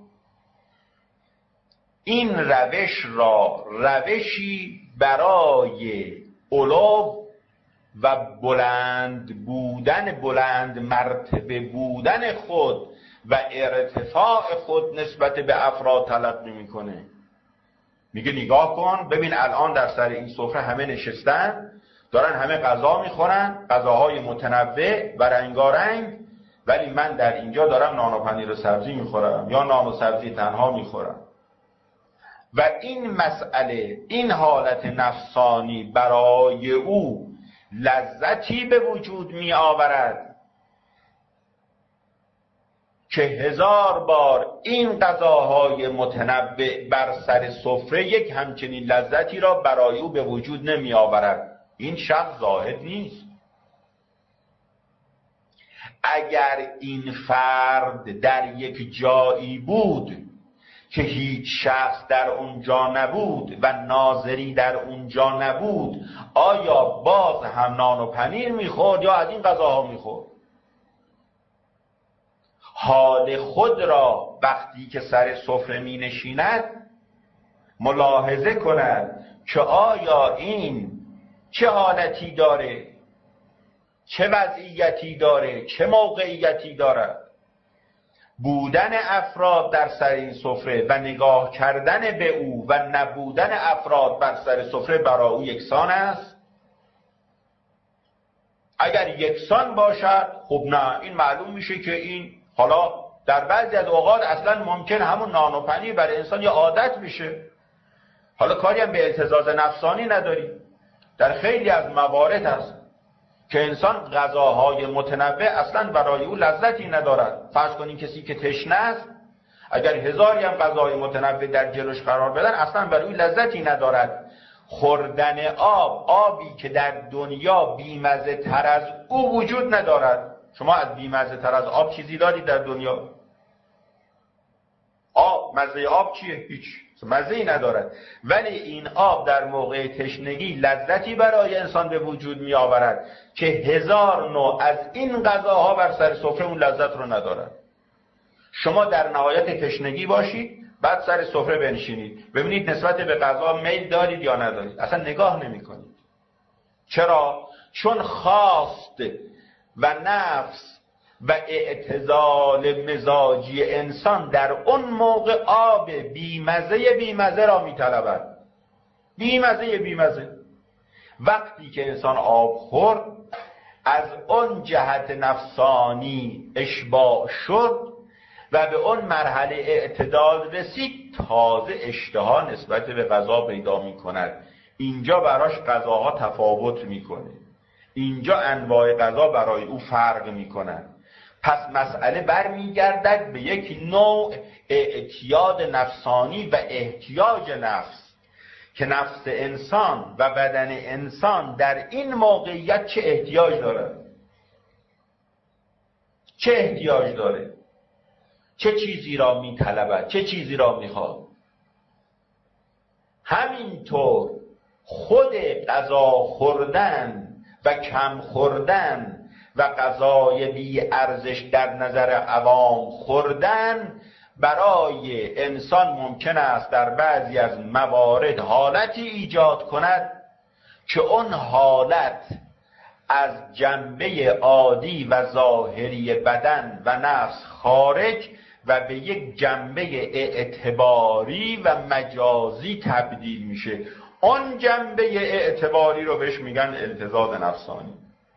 این روش را روشی برای علو و بلند بودن، بلند مرتبه بودن خود و ارتفاع خود نسبت به افراد تلقی میکنه. میگه نگاه کن، ببین الان در سر این سفره همه نشستن، دارن همه غذا میخورن، غذاهای متنوع و رنگارنگ، ولی من در اینجا دارم نان و پنیر و سبزی میخورم یا نان و سبزی تنها میخورم. و این مسئله، این حالت نفسانی برای او لذتی به وجود می آورد که هزار بار این غذاهای متنوع بر سر سفره یک همچنین لذتی را برای او به وجود نمی آورد. این شخص زاهد نیست. اگر این فرد در یک جایی بود که هیچ شخص در اونجا نبود و ناظری در اونجا نبود، آیا باز هم نان و پنیر میخورد یا از این غذاها میخورد؟ حال خود را وقتی که سر سفره می نشیند ملاحظه کند که آیا این چه حالتی داره، چه وضعیتی داره، چه موقعیتی دارد. بودن افراد در سر این سفره و نگاه کردن به او و نبودن افراد بر سر سفره برای او یکسان است. اگر یکسان باشد خب نه، این معلوم میشه که این حالا در بعضی از اوقات اصلا ممکن همون نان و پنیر برای انسان یه عادت میشه، حالا کاری هم به التزاز نفسانی نداری. در خیلی از موارد هست که انسان غذاهای متنوع اصلا برای او لذتی ندارد. فرض کنین کسی که تشنه است اگر هزاری هم غذای متنوع در جلوش قرار بدن اصلا برای او لذتی ندارد. خوردن آب، آبی که در دنیا بیمزه تر از او وجود ندارد. شما از بیمزه تر از آب چیزی دارید در دنیا؟ آب، مزه آب چیه؟ هیچ مزه ای ندارد. ولی این آب در موقع تشنگی لذتی برای انسان به وجود می آورد که هزار نوع از این غذاها بر سر سفره اون لذت رو ندارد. شما در نهایت تشنگی باشید بعد سر سفره بنشینید ببینید نسبت به غذا میل دارید یا ندارید، اصلا نگاه نمی کنید. چرا؟ چون خواست و نفس و اعتزال مزاجی انسان در اون موقع آب بیمزه بیمزه را میطلبد. بیمزه بیمزه وقتی که انسان آب خورد از اون جهت نفسانی اشباع شد و به اون مرحله اعتدال رسید، تازه اشتها نسبت به غذا پیدا می کند. اینجا براش غذاها تفاوت می کنه، اینجا انواع غذا برای او فرق می کنند. پس مسئله برمیگردد به یک نوع اعتیاد نفسانی و احتیاج نفس که نفس انسان و بدن انسان در این موقعیت چه احتیاج داره، چه احتیاج داره، چه چیزی را میطلبد، چه چیزی را میخواد. همینطور خود غذا خوردن و کم خوردن و غذای بی ارزش در نظر عوام خوردن برای انسان ممکن است در بعضی از موارد حالتی ایجاد کند که اون حالت از جنبه عادی و ظاهری بدن و نفس خارج و به یک جنبه اعتباری و مجازی تبدیل میشه. اون جنبه اعتباری رو بهش میگن التزاز نفسانی.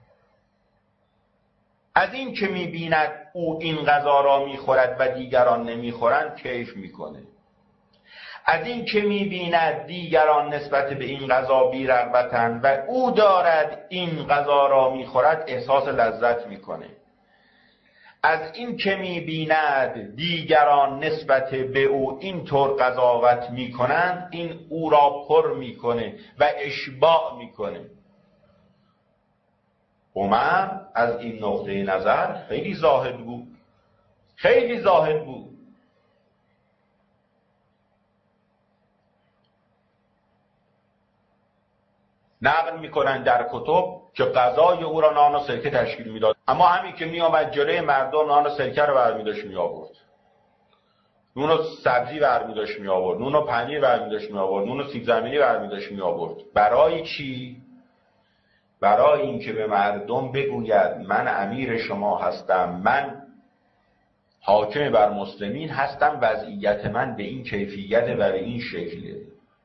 از این که میبیند او این غذا را میخورد و دیگران نمیخورند کیف میکنه. از این که میبیند دیگران نسبت به این غذا بی‌رغبتند و او دارد این غذا را میخورد احساس لذت میکنه. از این که میبیند دیگران نسبت به او اینطور قضاوت میکنند این او را پر میکنه و اشباع میکنه. عمر از این نقطه نظر خیلی زاهد بود، خیلی زاهد بود. نقل میکنن در کتب که غذای او را نان و سرکه تشکیل میداد، اما همین که میآمد جلوی مردم نان و سرکه رو برمی‌داشت میآورد، نون و سبزی برمی‌داشت میآورد، نون و پنیر برمی‌داشت میآورد، نون و سیب زمینی برمی‌داشت میآورد. برای چی؟ برای اینکه به مردم بگوید من امیر شما هستم، من حاکم بر مسلمین هستم، وضعیت من به این کیفیت و به این شکله.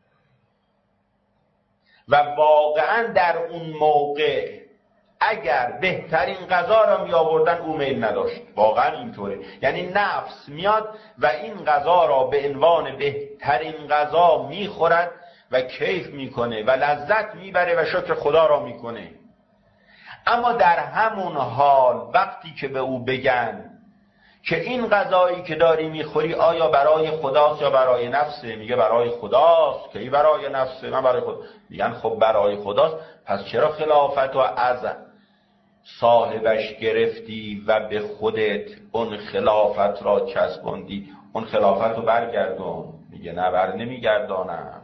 و واقعا در اون موقع اگر بهترین غذا را می آوردن او میل نداشت. واقعا اینطوره، یعنی نفس میاد و این غذا را به عنوان بهترین غذا می خورد و کیف میکنه و لذت میبره و شکر خدا را میکنه. اما در همون حال وقتی که به او بگن که این غذایی که داری میخوری آیا برای خداست یا برای نفسه، میگه برای خداست. کی برای نفسه؟ من برای خدا. میگن خب برای خداست، پس چرا خلافت و از صاحبش گرفتی و به خودت اون خلافت را چسباندی؟ اون خلافت رو برگردون. میگه نه بر نمیگردانم.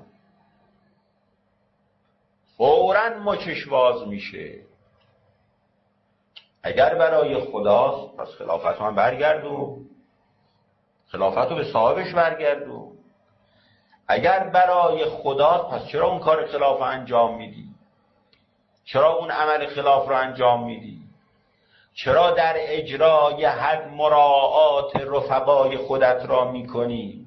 فوراً مچش باز میشه. اگر برای خداست پس خلافت رو هم برگردون، خلافت رو به صاحبش برگردون. اگر برای خداست پس چرا اون کار خلاف رو انجام میدی؟ چرا اون عمل خلاف رو انجام میدی؟ چرا در اجرای حد مراعات رفقای خودت را میکنی؟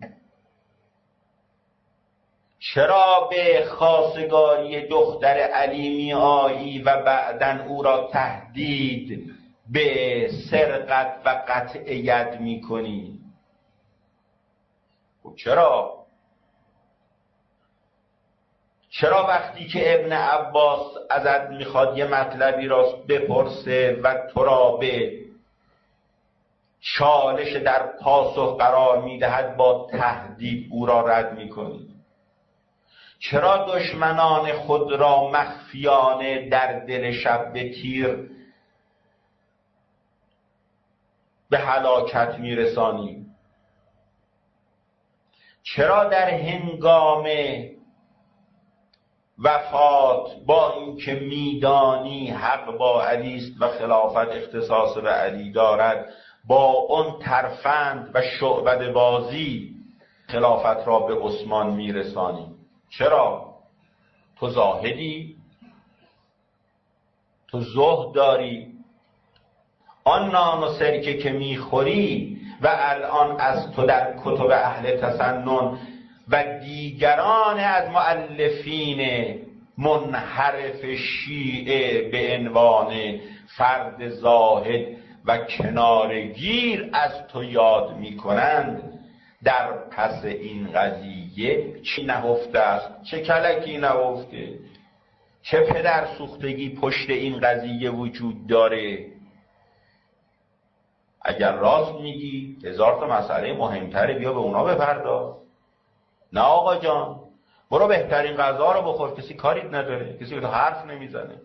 چرا به خواستگاری دختر علی می آیی و بعداً او را تهدید به سرقت و قطع ید میکنی؟ خب چرا؟ چرا وقتی که ابن عباس ازت میخواد یه مطلبی را بپرسه و تو را به چالش در پاسخ قرار میدهد با تهدید او را رد میکنی؟ چرا دشمنان خود را مخفیانه در دل شب به تیر به هلاکت میرسانی؟ چرا در هنگام وفات با اینکه میدانی حق با علی است و خلافت اختصاص به علی دارد با اون ترفند و شعبده بازی خلافت را به عثمان میرسانی؟ چرا؟ تو زاهدی؟ تو زهد داری؟ آن نان و سرکه که میخوری و الان از تو در کتب اهل تسنن و دیگران از مؤلفین منحرف شیعه به عنوان فرد زاهد و کنارگیر از تو یاد میکنند، در پس این قضیه چی نهفته است؟ چه کلکی نهفته؟ چه پدر سوختگی پشت این قضیه وجود داره؟ اگر راست میگی هزار تا مسئله مهمتره، بیا به اونا بپرداز. نه آقا جان، برو بهترین غذا رو بخور، کسی کاریت نداره، کسی به تو حرف نمیزنه.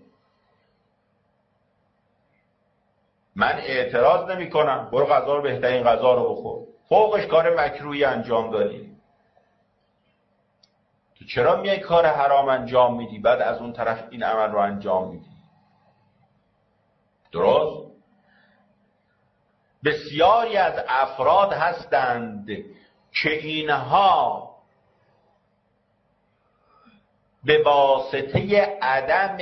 من اعتراض نمی کنم، برو غذا رو، بهترین غذا رو بخور، فوقش کار مکروهی انجام دادی. تو چرا میای کار حرام انجام میدی بعد از اون طرف این عمل رو انجام میدی؟ درست؟ بسیاری از افراد هستند که اینها به واسطه عدم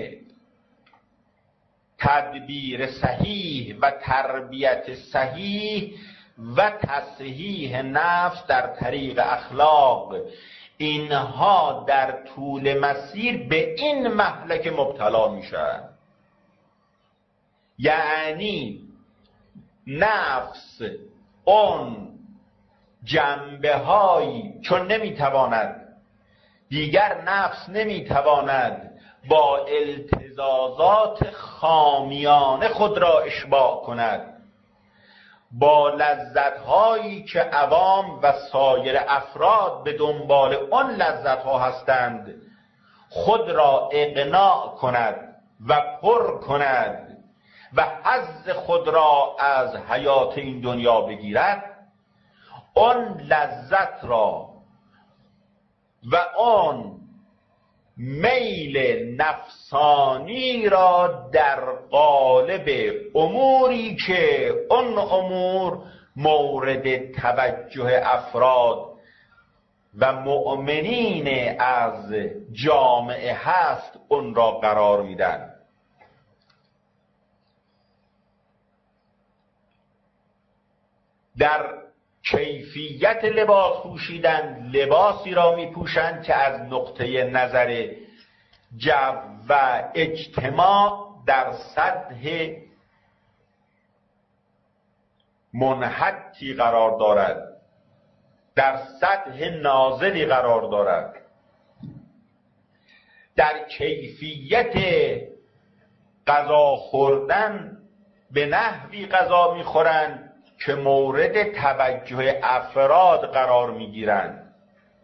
تدبیر صحیح و تربیت صحیح و تصحیح نفس در طریق اخلاق، اینها در طول مسیر به این مهلک مبتلا میشن. یعنی نفس اون جنبه هایی چون نمیتواند دیگر نفس نمیتواند با التزازات خامیانه خود را اشباع کند، با لذت هایی که عوام و سایر افراد به دنبال آن لذت ها هستند خود را اقناع کند و پر کند و حظ خود را از حیات این دنیا بگیرد، آن لذت را و آن میل نفسانی را در قالب اموری که آن امور مورد توجه افراد و مؤمنین از جامعه هست اون را قرار میدن. در کیفیت لباس پوشیدن لباسی را می پوشند که از نقطه نظر جو و اجتماع در سطح منحتی قرار دارد، در سطح نازلی قرار دارد. در کیفیت غذا خوردن به نحوی غذا میخورند که مورد توجه افراد قرار میگیرند.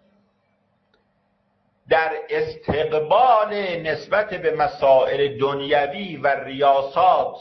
در استقبال نسبت به مسائل دنیوی و ریاست،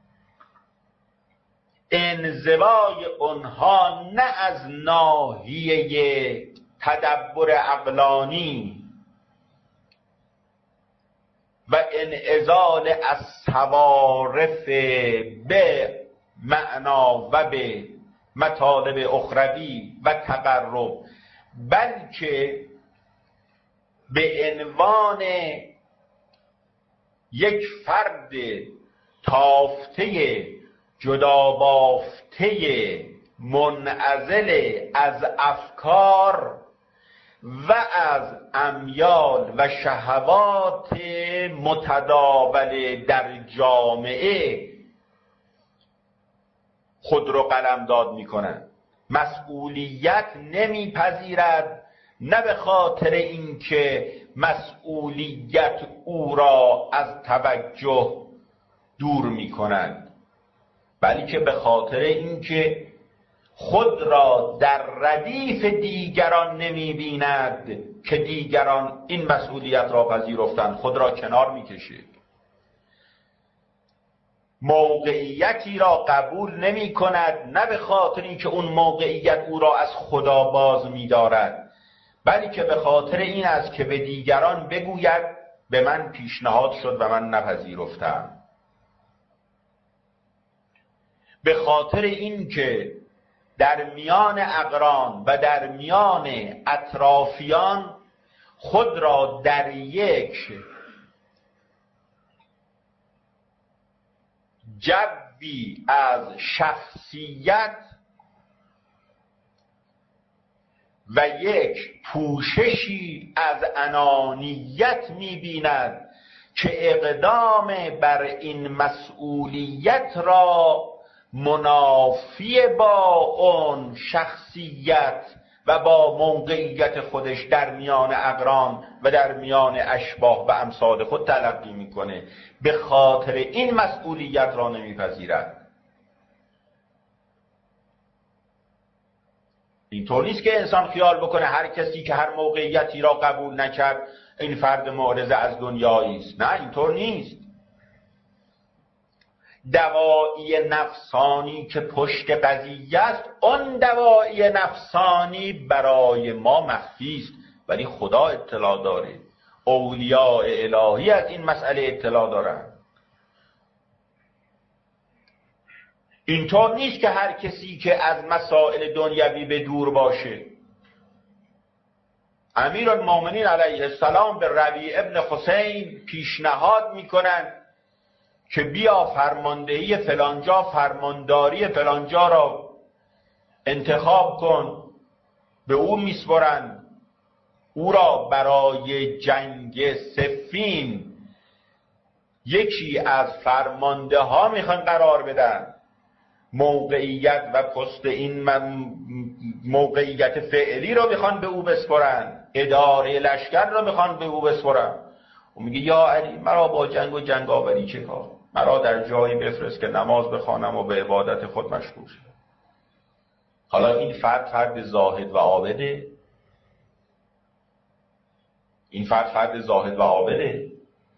انزوای آنها نه از ناحیه تدبر عقلانی و انعزال از صوارف به معنا و به مطالب اخروی و تقرب، بلکه به عنوان یک فرد تافته جدا بافته منعزل از افکار و از امیال و شهوات متداول در جامعه خود رو قلمداد میکنند. مسئولیت نمیپذیرد، نه به خاطر اینکه مسئولیت او را از توجه دور میکنند، بلکه به خاطر اینکه خود را در ردیف دیگران نمی‌بیند که دیگران این مسئولیت را پذیرفتند، خود را کنار می‌کشید. موقعیتی را قبول نمی‌کند، نه به خاطر اینکه اون موقعیت او را از خدا باز می‌دارد، بلکه به خاطر این است که به دیگران بگوید به من پیشنهاد شد و من نپذیرفتم. به خاطر اینکه در میان اقران و در میان اطرافیان خود را در یک جبی از شخصیت و یک پوششی از انانیت می‌بیند که اقدام بر این مسئولیت را منافی با اون شخصیت و با موقعیت خودش در میان اقران و در میان اشباح و امثال خود تلقی میکنه. به خاطر این مسئولیت را نمیپذیرد. اینطور نیست که انسان خیال بکنه هر کسی که هر موقعیتی را قبول نکرد این فرد معرض از دنیایی است. نه، اینطور نیست. دوایی نفسانی که پشت قضیه است، اون دوایی نفسانی برای ما مخفی است، ولی خدا اطلاع داره. اولیاء الهی از این مسئله اطلاع دارند. اینطور نیست که هر کسی که از مسائل دنیوی به دور باشه. امیرالمومنین علیه السلام به ربیع ابن حسین پیشنهاد میکنند که بیا فرماندهی فلانجا، فرمانداری فلانجا را انتخاب کن. به او میسپرند. او را برای جنگ صفین یکی از فرمانده ها میخوان قرار بدن. موقعیت و پست این موقعیت فعلی رو میخوان به او بسپرن، اداره لشکر رو میخوان به او بسپرن. و میگه یا علی، مرا با جنگ و جنگ آوری چه کار؟ مرا در جایی بفرست که نماز بخوانم و به عبادت خود مشغول شم. حالا این فرد فرد زاهد و عابده؟ این فرد فرد زاهد و عابده؟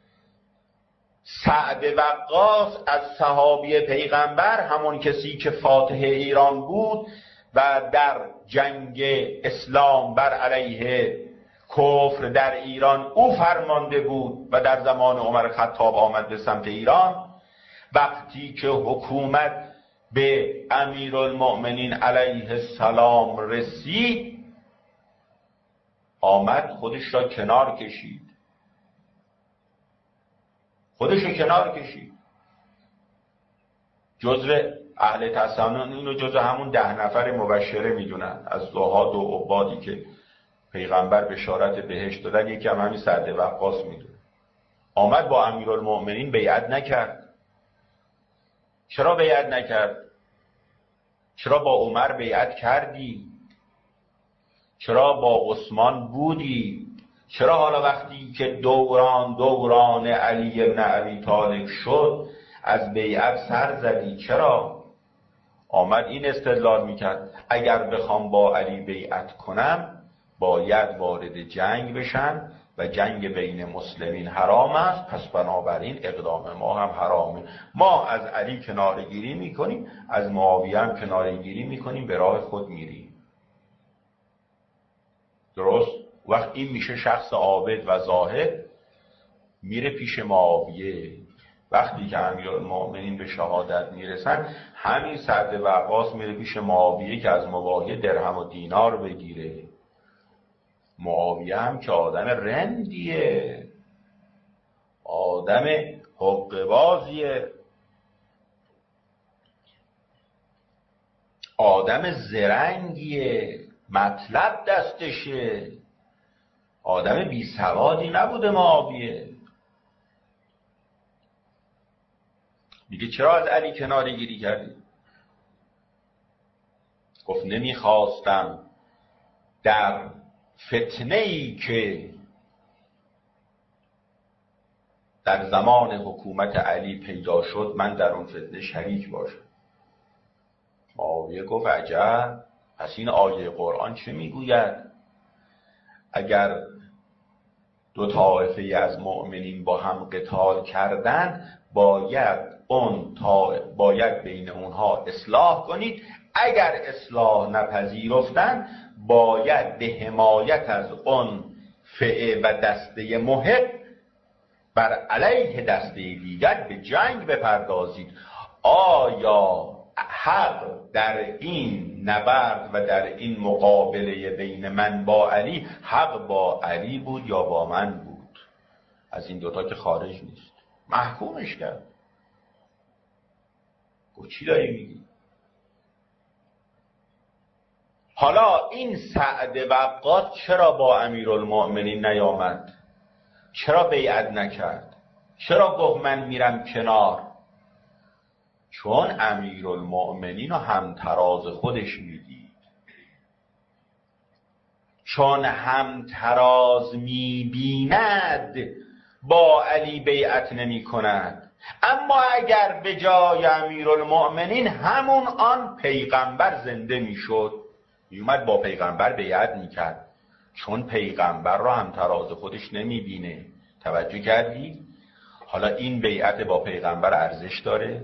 سعد وقاص از صحابی پیغمبر، همون کسی که فاتح ایران بود و در جنگ اسلام بر علیه کفر در ایران او فرمانده بود و در زمان عمر خطاب آمد به سمت ایران، وقتی که حکومت به امیرالمؤمنین علیه السلام رسید آمد خودش را کنار کشید. خودش رو کنار کشید. جزو اهل تسنن اینو جزو همون ده نفر مبشره میدونن از زهاد و عبادی که پیغمبر بشارت بهشت دادن. یکی هم همین سعد وقاص میدونه. آمد با امیرالمؤمنین بیعت نکرد. چرا بیعت نکرد؟ چرا با عمر بیعت کردی؟ چرا با عثمان بودی؟ چرا حالا وقتی که دوران دوران علی ابن ابی طالب شد از بیعت سر زدی؟ چرا؟ آمد این استدلال میکرد اگر بخوام با علی بیعت کنم باید وارد جنگ بشن و جنگ بین مسلمین حرام است، پس بنابراین اقدام ما هم حرامه. ما از علی کنارگیری میکنیم، از معاویه هم کنارگیری میکنیم، به راه خود میریم. درست؟ وقت این میشه شخص عابد و زاهد میره پیش معاویه. وقتی که امیرالمؤمنین به شهادت میرسن، همین سعد وقاص میره پیش معاویه که از معاویه درهم و دینار بگیره. معاویه هم که آدم رندیه، آدم حقه‌بازیه، آدم زرنگیه، مطلب دستشه، آدم بی سوادی نبوده معاویه. میگه چرا از علی کناره گیری کردی؟ گفت نمیخواستم در فتنه‌ای که در زمان حکومت علی پیدا شد من در اون فتنه شریک باشم. معاویه گفت عجب، پس این آیه قرآن چه میگوید؟ اگر دو طایفه از مؤمنین با هم قتال کردن، باید اون تا باید بین اونها اصلاح کنید. اگر اصلاح نپذیرفتن، باید به حمایت از اون فئه و دسته محق بر علیه دسته دیگر به جنگ بپردازید. آیا حق در این نبرد و در این مقابله بین من با علی، حق با علی بود یا با من بود؟ از این دوتا که خارج نیست. محکومش کرد. گفت چی داری میگی؟ حالا این سعد وقاص چرا با امیرالمؤمنین نیامد؟ چرا بیعت نکرد؟ چرا گفت من میرم کنار؟ چون امیرالمؤمنین رو همتراز خودش میدید. چون همتراز میبیند با علی بیعت نمی کند. اما اگر به جای امیرالمؤمنین همون آن پیغمبر زنده میشد، میومد با پیغمبر بیعت میکرد. چون پیغمبر را همتراز خودش نمیبینه. توجه کردی؟ حالا این بیعت با پیغمبر ارزش داره؟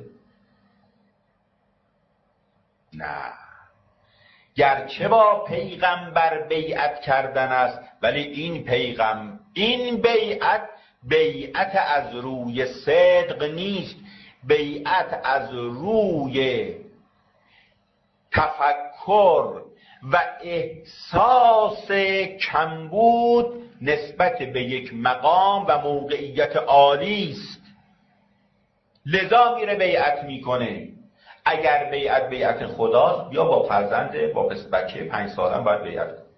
نه. گرچه با پیغمبر بیعت کردن است، ولی این پیغم این بیعت بیعت از روی صدق نیست، بیعت از روی تفکر و احساس کمبود نسبت به یک مقام و موقعیت عالی است. لذا میره بیعت میکنه. اگر بیعت بیعت خداست، یا با فرزند با بچه پنج سالم باید بیعت کن،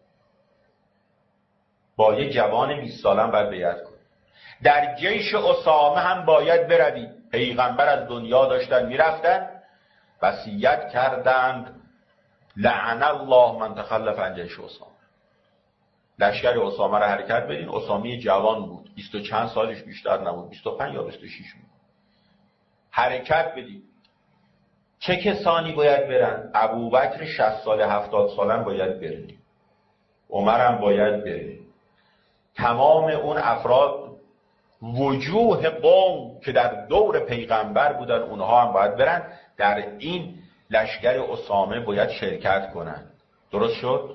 با یه جوان بیست سالم باید بیعت کن. در جیش اسامه هم باید بروی. پیغمبر از دنیا داشتن میرفتن، وصیت کردند لعن الله من تخلف عن جیش اسامه. لشکر اسامه را حرکت بدین. اسامه جوان بود، بیست و چند سالش بیشتر نبود، بیست و پنج یا بیست و شش بود. حرکت بدین. چه کسانی باید برن؟ ابوبکر شصت ساله هفتاد سالم باید بره، عمر هم باید بره. تمام اون افراد وجوه قوم که در دور پیغمبر بودن، اونها هم باید برن. در این لشکر اسامه باید شرکت کنن. درست شد؟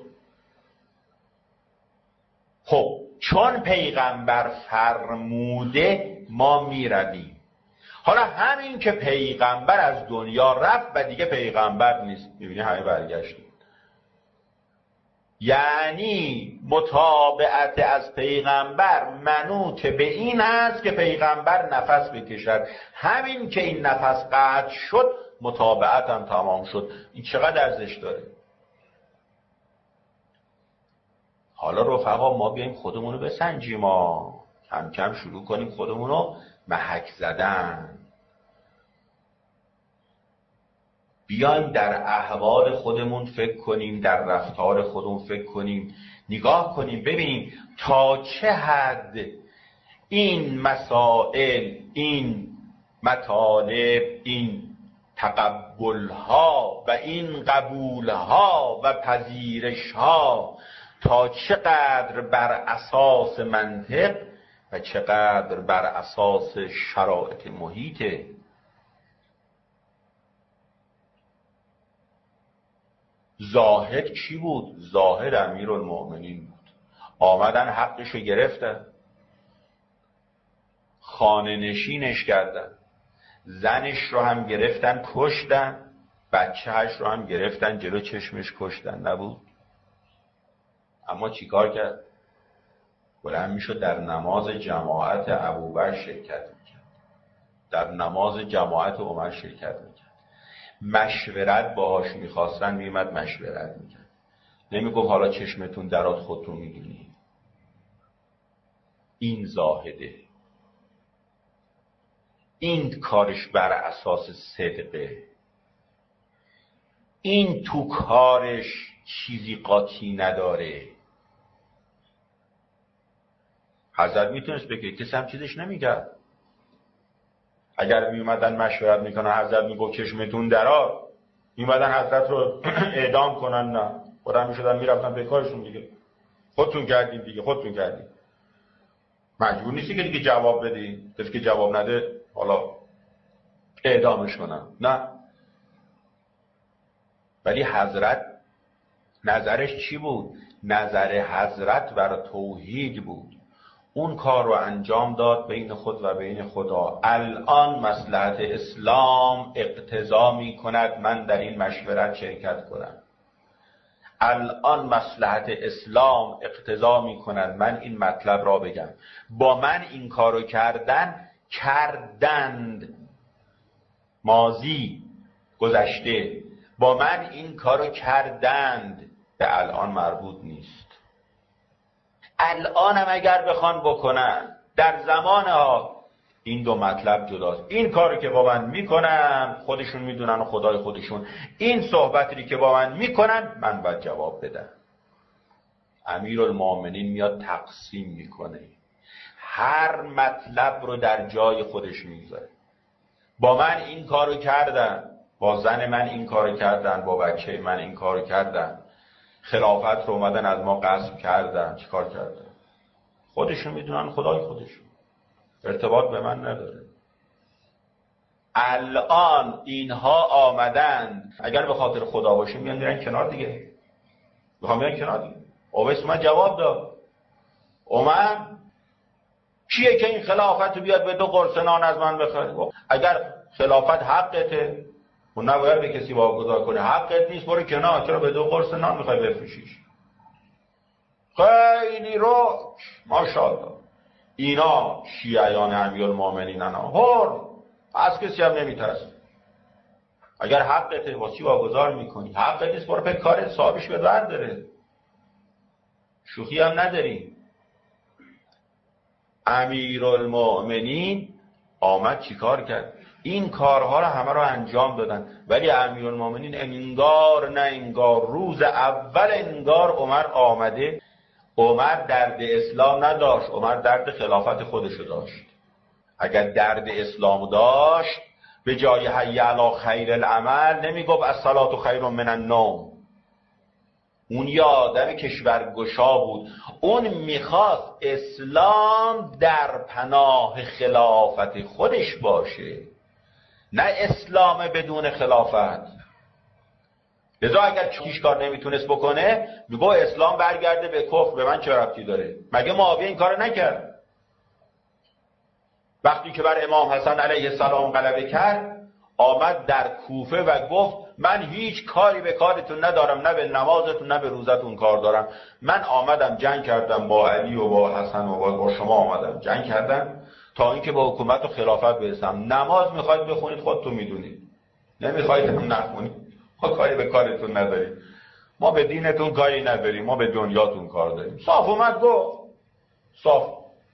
خب چون پیغمبر فرموده ما میرویم. حالا همین که پیغمبر از دنیا رفت و دیگه پیغمبر نیست، میبینی همه برگشتیم. یعنی متابعت از پیغمبر منوط به این است که پیغمبر نفس بکشد. همین که این نفس قطع شد، متابعت هم تمام شد. این چقدر ارزش داره؟ حالا رفقا ما بیاییم خودمونو بسنجیم، ما کم کم شروع کنیم خودمونو محک زدن. بیایم در احوال خودمون فکر کنیم، در رفتار خودمون فکر کنیم، نگاه کنیم ببینیم تا چه حد این مسائل، این مطالب، این تقبلها و این قبولها و پذیرشها تا چقدر بر اساس منطق و چقدر بر اساس شرایط محیطه. زاهد چی بود؟ زاهد امیرالمؤمنین بود. آمدن حقشو گرفتن. خانه نشینش کردن، زنش رو هم گرفتن کشتن، بچهش رو هم گرفتن جلو چشمش کشتن. نبود؟ اما چیکار کرد؟ بلند میشد در نماز جماعت ابوبکر شرکت میکرد، در نماز جماعت عمر شرکت میکرد، مشورت باهاش میخواستن میومد مشورت میکرد، نمیگفت حالا چشمتون درات خودتون میدونی. این زاهده، این کارش بر اساس صدقه، این تو کارش چیزی قاطی نداره. حضرت میتونست بگه، کسی هم چیزش نمیگرد. اگر میومدن مشورت میکنن حضرت میگو چشمتون درار، میومدن حضرت رو اعدام کنن، نه خودم میشدن میرفتن به کارشون دیگه، خودتون کردین دیگه، خودتون کردین، مجبور نیستی که دیگه جواب بدی، کسی که جواب نده حالا اعدامش کنن، نه. ولی حضرت نظرش چی بود؟ نظر حضرت بر توحید بود. اون کار رو انجام داد بین خود و بین خدا. الان مصلحت اسلام اقتضا می کند من در این مشورت شرکت کنم. الان مصلحت اسلام اقتضا می کند من این مطلب را بگم. با من این کارو کردن، کردند، ماضی گذشته، با من این کارو کردند، به الان مربوط نیست. الان هم اگر بخوان بکنن، در زمان ها، این دو مطلب جداست. این کاری که با من میکنن خودشون میدونن و خدای خودشون، این صحبتی که با من میکنن من باید جواب بدم. امیرالمومنین میاد تقسیم میکنه، هر مطلب رو در جای خودش میذاره. با من این کارو کردن، با زن من این کارو کردن، با بچه من این کارو کردن، خلافت رو اومدن از ما غصب کردن، چی کار کردن؟ خودشون میدونن، خدای خودشون، ارتباط به من نداره. الان اینها آمدن، اگر به خاطر خدا باشه میان میرن کنار دیگه، میخوام میرن کنار دیگه. اویس اومد جواب داد، اومد کیه که این خلافت رو بیاد به دو قرص نان از من بخره؟ اگر خلافت حقته و نباید به کسی واگذار کنه، حقت نیست، برو کنار، چرا به دو قرص نان میخوای بفروشیش؟ خیلی رو ماشاءالله اینا شیعیان امیرالمومنین انا هر از کسی هم نمیترسه. اگر حقته واسه چی واگذار میکنی؟ حقت نیست، برو به کارت، صاحبش به بر داره، شوخی هم نداری. امیرالمومنین آمد چیکار کرد؟ این کارها رو همه رو انجام دادن، ولی امیرالمومنین انگار نه انگار، روز اول انگار عمر آمده، عمر درد اسلام نداشت، عمر درد خلافت خودشو داشت. اگر درد اسلام داشت به جای حی علی خیر العمل نمیگفت الصلاة خیر من النوم. اون یه آدم کشورگشا بود، اون میخواست اسلام در پناه خلافت خودش باشه، نه اسلام بدون خلافت. لذا اگر چیش کار نمیتونست بکنه میگو اسلام برگرده به کفر، به من چه ربطی داره؟ مگه معاویه این کار نکرد؟ وقتی که بر امام حسن علیه السلام غلبه کرد، آمد در کوفه و گفت من هیچ کاری به کارتون ندارم، نه به نمازتون نه به روزتون کار دارم، من آمدم جنگ کردم با علی و با حسن و با شما آمدم جنگ کردم تا اینکه با حکومت و خلافت برسم. نماز میخواید بخونید خودتون میدونید، نمیخواید هم نخونید، ما کاری به کارتون نداریم، ما به دینتون کاری نداریم، ما به دنیاتون کار داریم. صاف اومد گفت، صاف.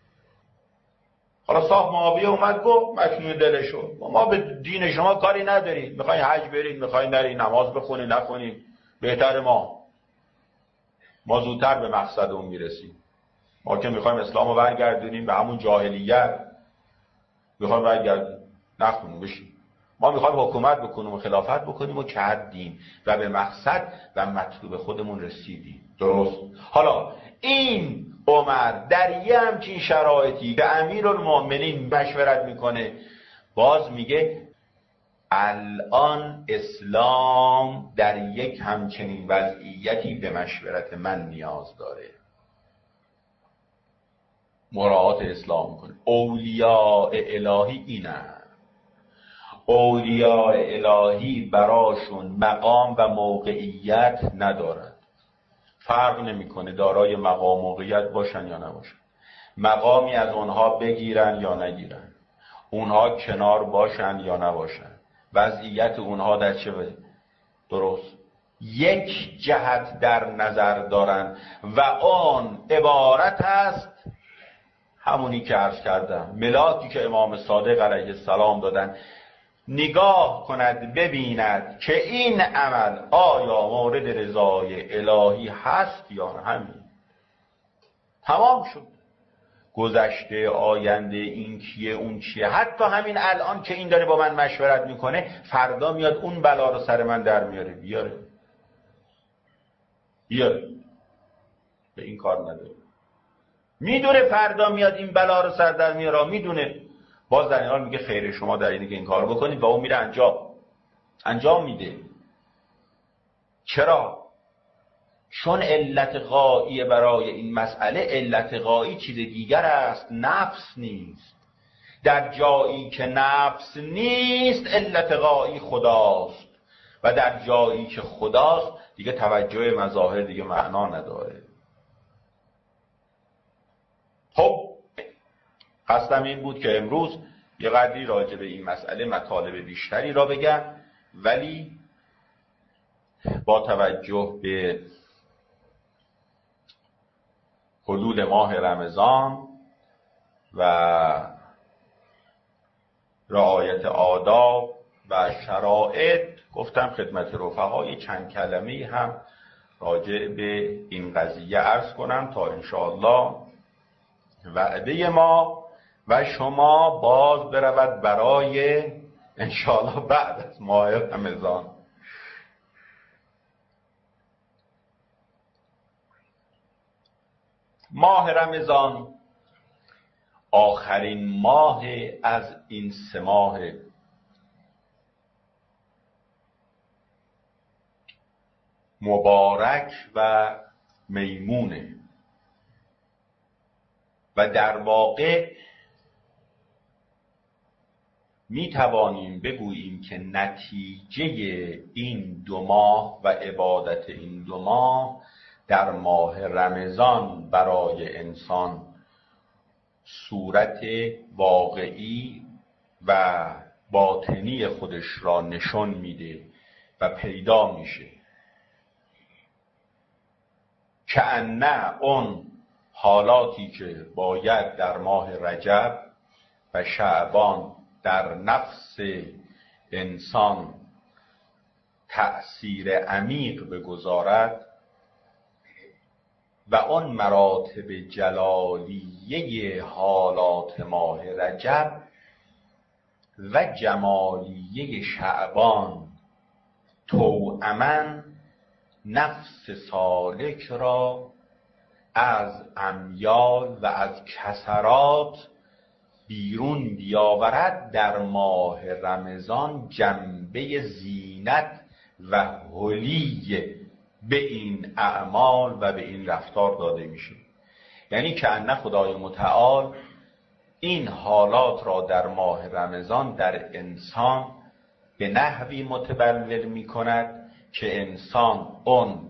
حالا صاف معاویه اومد گفت مکنون دلشو، ما به دین شما کاری نداریم، میخواین حج برید میخواین نرید، نماز بخونید نخونید، بهتر ما ما زودتر به مقصدمون میرسیم. ما که میخوایم اسلامو برگردونیم به همون جاهلیت، میخوایم برگردونیم، نخونیم بشیم. ما میخوایم حکومت بکنیم و خلافت بکنیم و کردیم و به مقصد و مطلوب خودمون رسیدیم. درست. حالا این عمر در یه همچین شرایطی به امیرالمومنین مشورت میکنه، باز میگه الان اسلام در یک همچنین وضعیتی به مشورت من نیاز داره. مراعات اسلام میکنه. اولیاء الهی اینن. اولیاء الهی براشون مقام و موقعیت ندارد. فرق نمیکنه دارای مقام و موقعیت باشن یا نباشن. مقامی از اونها بگیرن یا نگیرن، اونها کنار باشن یا نباشن، وضعیت اونها در چه بده؟ درست یک جهت در نظر دارن و آن عبارت است همونی که عرض کردم، ملاکی که امام صادق علیه السلام دادن. نگاه کند ببیند که این عمل آیا مورد رضای الهی هست یا نه. همین تمام شد. گذشته، آینده، این کیه، اون چیه، حتی همین الان که این داره با من مشورت میکنه فردا میاد اون بلا رو سر من در میاره. بیاره بیاره به این کار نداره. میدونه فردا میاد این بلا رو سر در میاره، میدونه. باز در این حال میگه خیر شما در اینه که این کار بکنید و اون میره انجام انجام میده. چرا؟ چون علت غایی برای این مسئله، علت غایی چیز دیگر است، نفس نیست. در جایی که نفس نیست علت غایی خداست و در جایی که خداست دیگه توجه مظاهر دیگه معنا نداره. خب قصدم این بود که امروز یه قدری راجع به این مسئله مطالب بیشتری را بگم، ولی با توجه به حدود ماه رمضان و رعایت آداب و شرایط گفتم خدمت رفقای چند کلمه‌ای هم راجع به این قضیه عرض کنم تا انشاءالله وعده ما و شما باز برود برای انشاءالله بعد از ماه رمضان. ماه رمضان آخرین ماه از این سه ماه مبارک و میمونه و در واقع می توانیم بگوییم که نتیجه این دو ماه و عبادت این دو ماه در ماه رمضان برای انسان صورت واقعی و باطنی خودش را نشان میده و پیدا میشه. کأنه اون حالاتی که باید در ماه رجب و شعبان در نفس انسان تأثیر عمیق بگذارد و آن مراتب جلالیه حالات ماه رجب و جمالیه شعبان توأماً نفس سالک را از امیال و از کسرات بیرون بیاورد. در ماه رمضان جنبه زینت و حلی به این اعمال و به این رفتار داده میشه. یعنی که ان خدای متعال این حالات را در ماه رمضان در انسان به نحوی متبلور میکند که انسان اون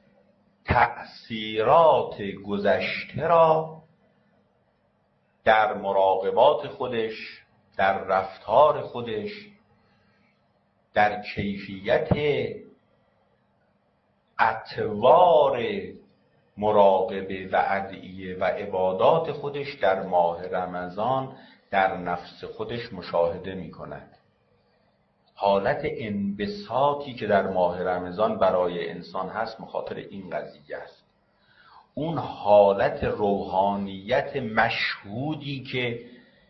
تأثیرات گذشته را در مراقبات خودش، در رفتار خودش، در کیفیت اطوار مراقبه و ادعیه و عبادات خودش در ماه رمضان در نفس خودش مشاهده می کند. حالت انبساطی که در ماه رمضان برای انسان هست مخاطر این قضیه است. اون حالت روحانیت مشهودی که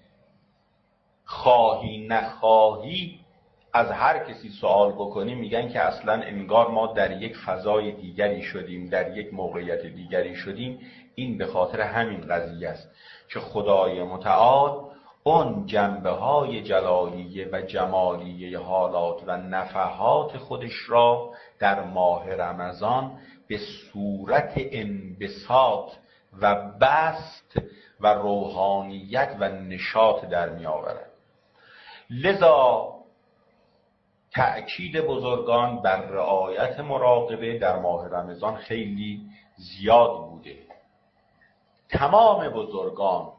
خواهی نخواهی از هر کسی سوال بکنی میگن که اصلا انگار ما در یک فضای دیگری شدیم، در یک موقعیت دیگری شدیم. این به خاطر همین قضیه است که خدای متعال اون جنبه های جلالیه و جمالیه حالات و نفحات خودش را در ماه رمضان به صورت انبساط و بسط و روحانیت و نشاط در می آورد. لذا تأکید بزرگان بر رعایت مراقبه در ماه رمضان خیلی زیاد بوده. تمام بزرگان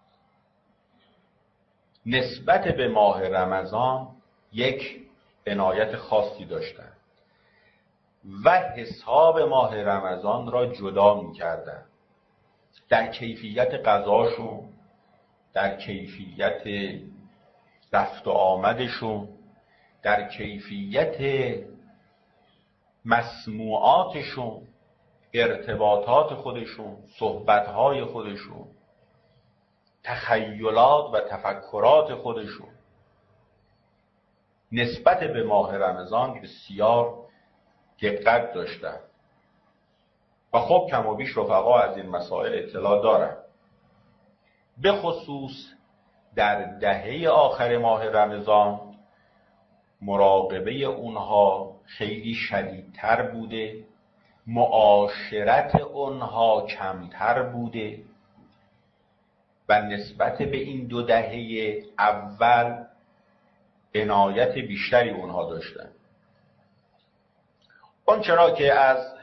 نسبت به ماه رمضان یک عنایت خاصی داشتند و حساب ماه رمضان را جدا می کردند در کیفیت غذاشون، در کیفیت رفت و آمدشون، در کیفیت مسموعاتشون، ارتباطات خودشون، صحبتهای خودشون، تخیلات و تفکرات خودشون. نسبت به ماه رمضان بسیار دقت داشتن و خب کم و بیش رفقا از این مسائل اطلاع دارن. به خصوص در دهه آخر ماه رمضان مراقبه اونها خیلی شدیدتر بوده، معاشرت اونها کمتر بوده و نسبت به این دو دهه اول عنایت بیشتری اونها داشتن. اون چرا که از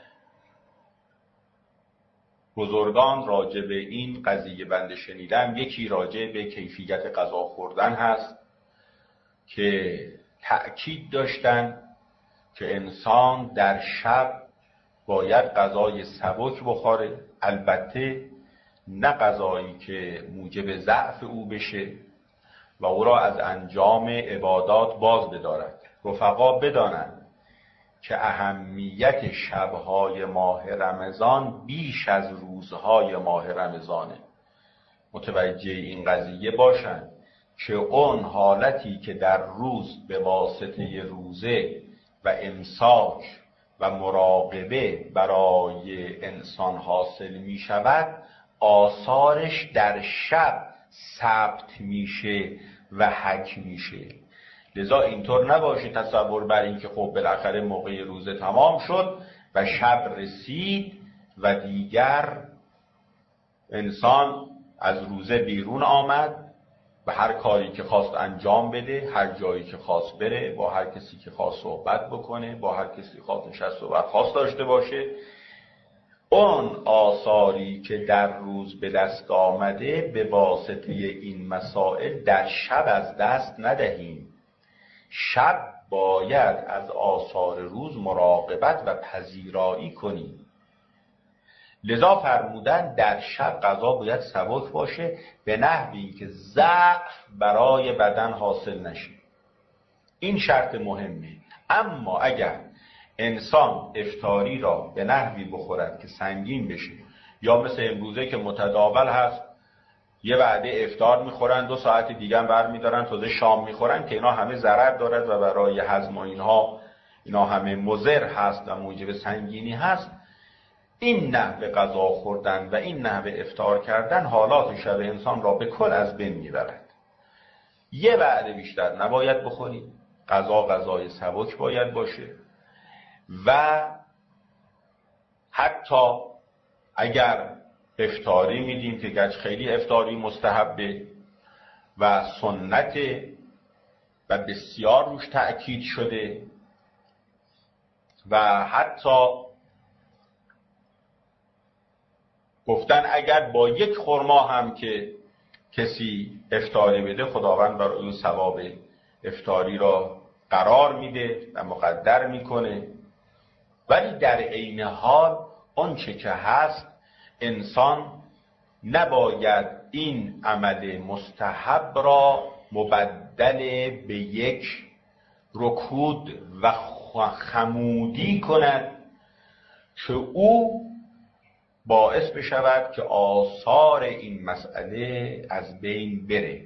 بزرگان راجع به این قضیه بنده شنیدم، یکی راجع به کیفیت غذا خوردن هست که تأکید داشتن که انسان در شب باید غذای سبک بخوره، البته نه غذایی که موجب ضعف او بشه و او را از انجام عبادات باز بدارد. رفقا بدانند که اهمیت شبهای ماه رمضان بیش از روزهای ماه رمضانه. متوجه این قضیه باشند که اون حالتی که در روز به واسطه روزه و امساک و مراقبه برای انسان حاصل می شود، آثارش در شب ثبت میشه و حک میشه. لذا اینطور نباشه تصور بر این که خب بالاخره موقع روزه تمام شد و شب رسید و دیگر انسان از روزه بیرون آمد و هر کاری که خواست انجام بده، هر جایی که خواست بره، با هر کسی که خواست صحبت بکنه، با هر کسی خواست نشست و برخاست داشته باشه. اون آثاری که در روز به دست آمده به واسطه این مسائل در شب از دست ندهیم. شب باید از آثار روز مراقبت و پذیرایی کنیم. لذا فرمودن در شب غذا باید سبک باشه به نحوی که ضعف برای بدن حاصل نشه. این شرط مهمه. اما اگر انسان افطاری را به نحوی بخورد که سنگین بشه، یا مثل امروزه که متداول هست یه وعده افطار میخورن، دو ساعت دیگه هم برمیدارن تازه شام میخورن، که اینا همه ضرر دارد و برای هضم و اینها اینا همه مضر هست و موجب سنگینی هست. این نحوه غذا خوردن و این نحوه افطار کردن حالات شب انسان را به کل از بین میبرد. یه وعده بیشتر نباید بخورید، غذا غذای سبک باید باشه و حتی اگر افطاری میدیم که گرچه خیلی افطاری مستحبه و سنت و بسیار روش تأکید شده و حتی گفتن اگر با یک خرما هم که کسی افطاری بده خداوند برای اون ثواب افطاری را قرار میده و مقدر میکنه. ولی در عین حال آنچه که هست انسان نباید این عمل مستحب را مبدل به یک رکود و خمودی کند که او باعث بشود که آثار این مسئله از بین بره.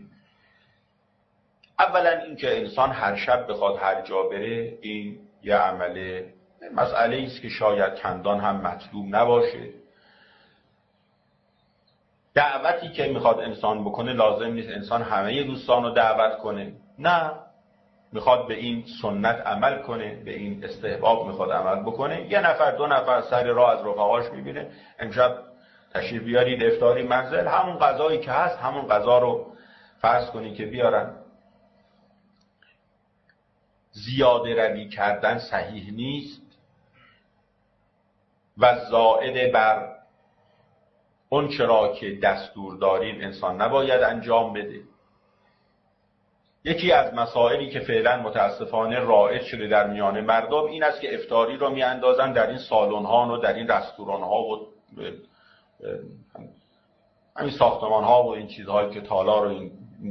اولا اینکه انسان هر شب بخواد هر جا بره، این یه عمله مسئله ایست که شاید چندان هم مطلوب نباشه. دعوتی که میخواد انسان بکنه لازم نیست انسان همه دوستان رو دعوت کنه، نه، میخواد به این سنت عمل کنه، به این استحباب میخواد عمل بکنه. یه نفر دو نفر سر راه از رفقاش میبینه امشب تشریف بیارید افطاری منزل، همون غذایی که هست همون غذا رو فرض کنید که بیارن. زیاده روی کردن صحیح نیست و زائد بر اون چرا که دستور دارین انسان نباید انجام بده. یکی از مسائلی که فعلا متاسفانه رایج شده در میان مردم این است که افطاری رو میاندازن در این سالن ها و در این رستوران ها و همین ساختمان ها و این چیزهایی که تالار و این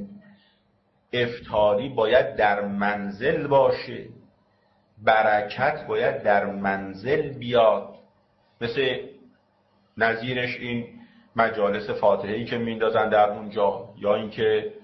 افطاری باید در منزل باشه، برکت باید در منزل بیاد. مثل نظیرش این مجالس فاتحه‌ای که میندازن در اونجا، یا اینکه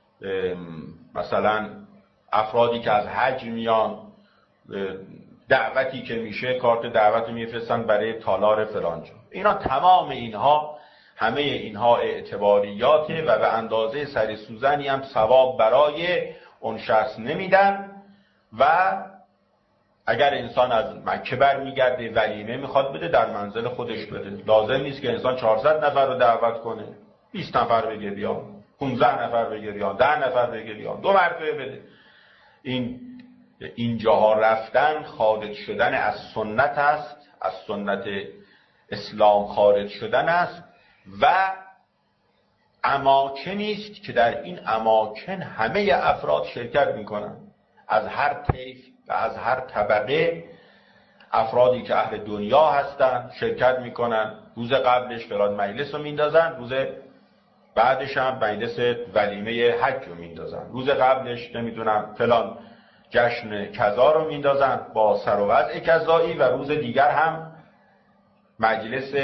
مثلا افرادی که از حج میان دعوتی که میشه کارت دعوت میفرستن برای تالار فلانجا. اینا تمام اینها همه اینها اعتباریاته و به اندازه سر سوزنی هم ثواب برای اون شخص نمیدن. و اگر انسان از مکه برمیگرده ولیمه میخواد بده در منزل خودش بده. لازم نیست که انسان چهارصد نفر رو دعوت کنه، بیست نفر بگه بیان، پانزده نفر بگه بیان، ده نفر بگه بیان، دو مرتبه بده. این اینجاها رفتن خارج شدن از سنت است، از سنت اسلام خارج شدن است و اماکنی است که در این اماکن همه افراد شرکت میکنن، از هر طیف و از هر طبقه. افرادی که اهل دنیا هستن شرکت میکنن، روز قبلش فلان مجلس رو میندازن، روز بعدش هم مجلس ولیمه حج رو میندازن، روز قبلش نمیدونم فلان جشن کذا رو میندازن با سر و وضع کذایی، و روز دیگر هم مجلس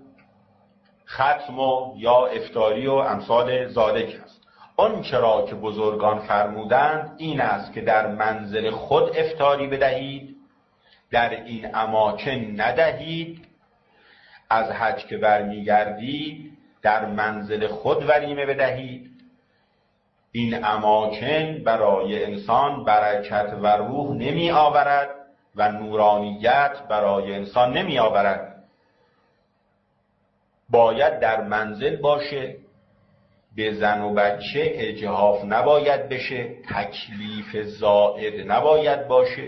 ختم و یا افطاری و امثال ذالک است. آن چرا که بزرگان فرمودند این است که در منزل خود افطاری بدهید، در این اماکن ندهید. از حج که برمیگردید در منزل خود ولیمه بدهید. این اماکن برای انسان برکت و روح نمی آورد و نورانیت برای انسان نمی آورد. باید در منزل باشه، به زن و بچه اجحاف نباید بشه، تکلیف زائد نباید باشه،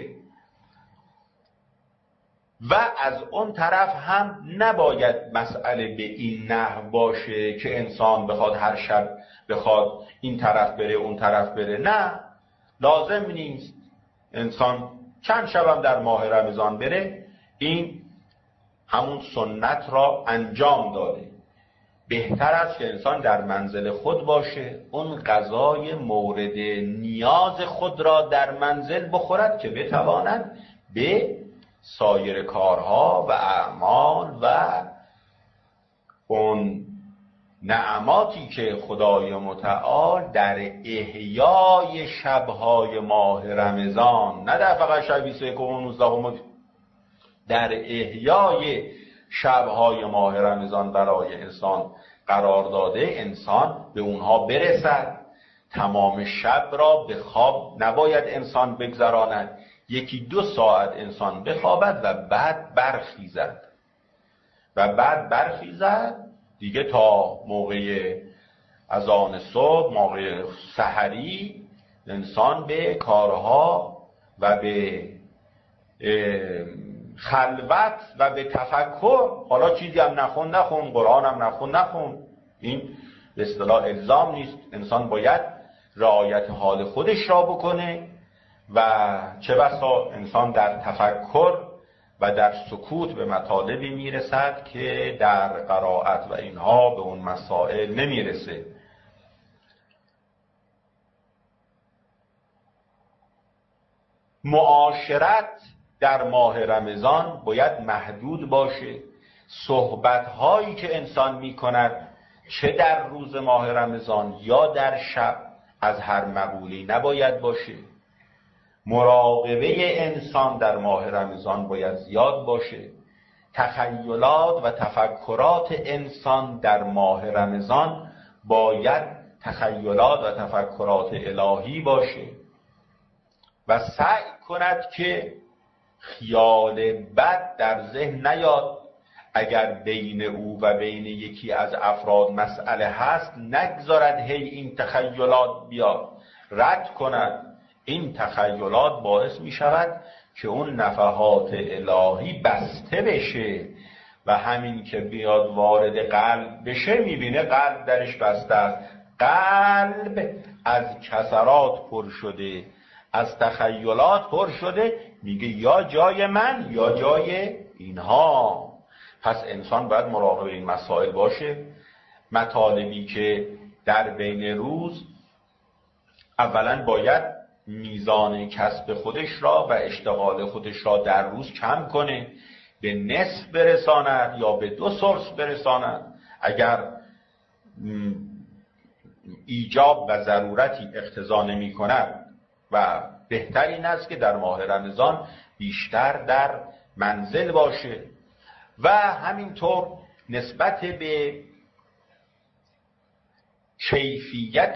و از اون طرف هم نباید مسئله به این نحو باشه که انسان بخواد هر شب بخواد این طرف بره اون طرف بره. نه، لازم نیست انسان چند شبم در ماه رمضان بره، این همون سنت را انجام داده. بهتر است که انسان در منزل خود باشه، اون غذای مورد نیاز خود را در منزل بخورد که بتواند به سایر کارها و اعمال و اون نعماتی که خدای متعال در احیای شبهای ماه رمضان، نه در فقط شب بیست و یک و نوزده، در احیای شبهای ماه رمضان برای انسان قرار داده، انسان به اونها برسد. تمام شب را به خواب نباید انسان بگذراند، یکی دو ساعت انسان بخوابد و بعد برخیزد و بعد برخیزد دیگه تا موقع اذان صبح، موقع سحری، انسان به کارها و به خلوت و به تفکر، حالا چیزی هم نخون نخون، قرآن هم نخون نخون، این به اصطلاح الزام نیست. انسان باید رعایت حال خودش را بکنه و چه بسا انسان در تفکر و در سکوت به مطالبی میرسد که در قرائت و اینها به اون مسائل نمیرسه. معاشرت در ماه رمضان باید محدود باشه. صحبت‌هایی که انسان می‌کند چه در روز ماه رمضان یا در شب از هر مقولی نباید باشه. مراقبه انسان در ماه رمضان باید زیاد باشه. تخیلات و تفکرات انسان در ماه رمضان باید تخیلات و تفکرات الهی باشه و سعی کند که خیال بد در ذهن نیاد. اگر بین او و بین یکی از افراد مسئله هست نگذارد هی این تخیلات بیاد، رد کند. این تخیلات باعث می شود که اون نفحات الهی بسته بشه و همین که بیاد وارد قلب بشه میبینه قلب درش بسته است. قلب از کسرات پر شده، از تخیلات پر شده، میگه یا جای من یا جای اینها. پس انسان باید مراقب این مسائل باشه. مطالبی که در بین روز، اولا باید میزان کسب خودش را و اشتغال خودش را در روز کم کنه، به نصف برساند یا به دو ثلث برساند. اگر ایجاب و ضرورتی اقتضا نمی کند و بهتر این است که در ماه رمضان بیشتر در منزل باشه. و همینطور نسبت به کیفیت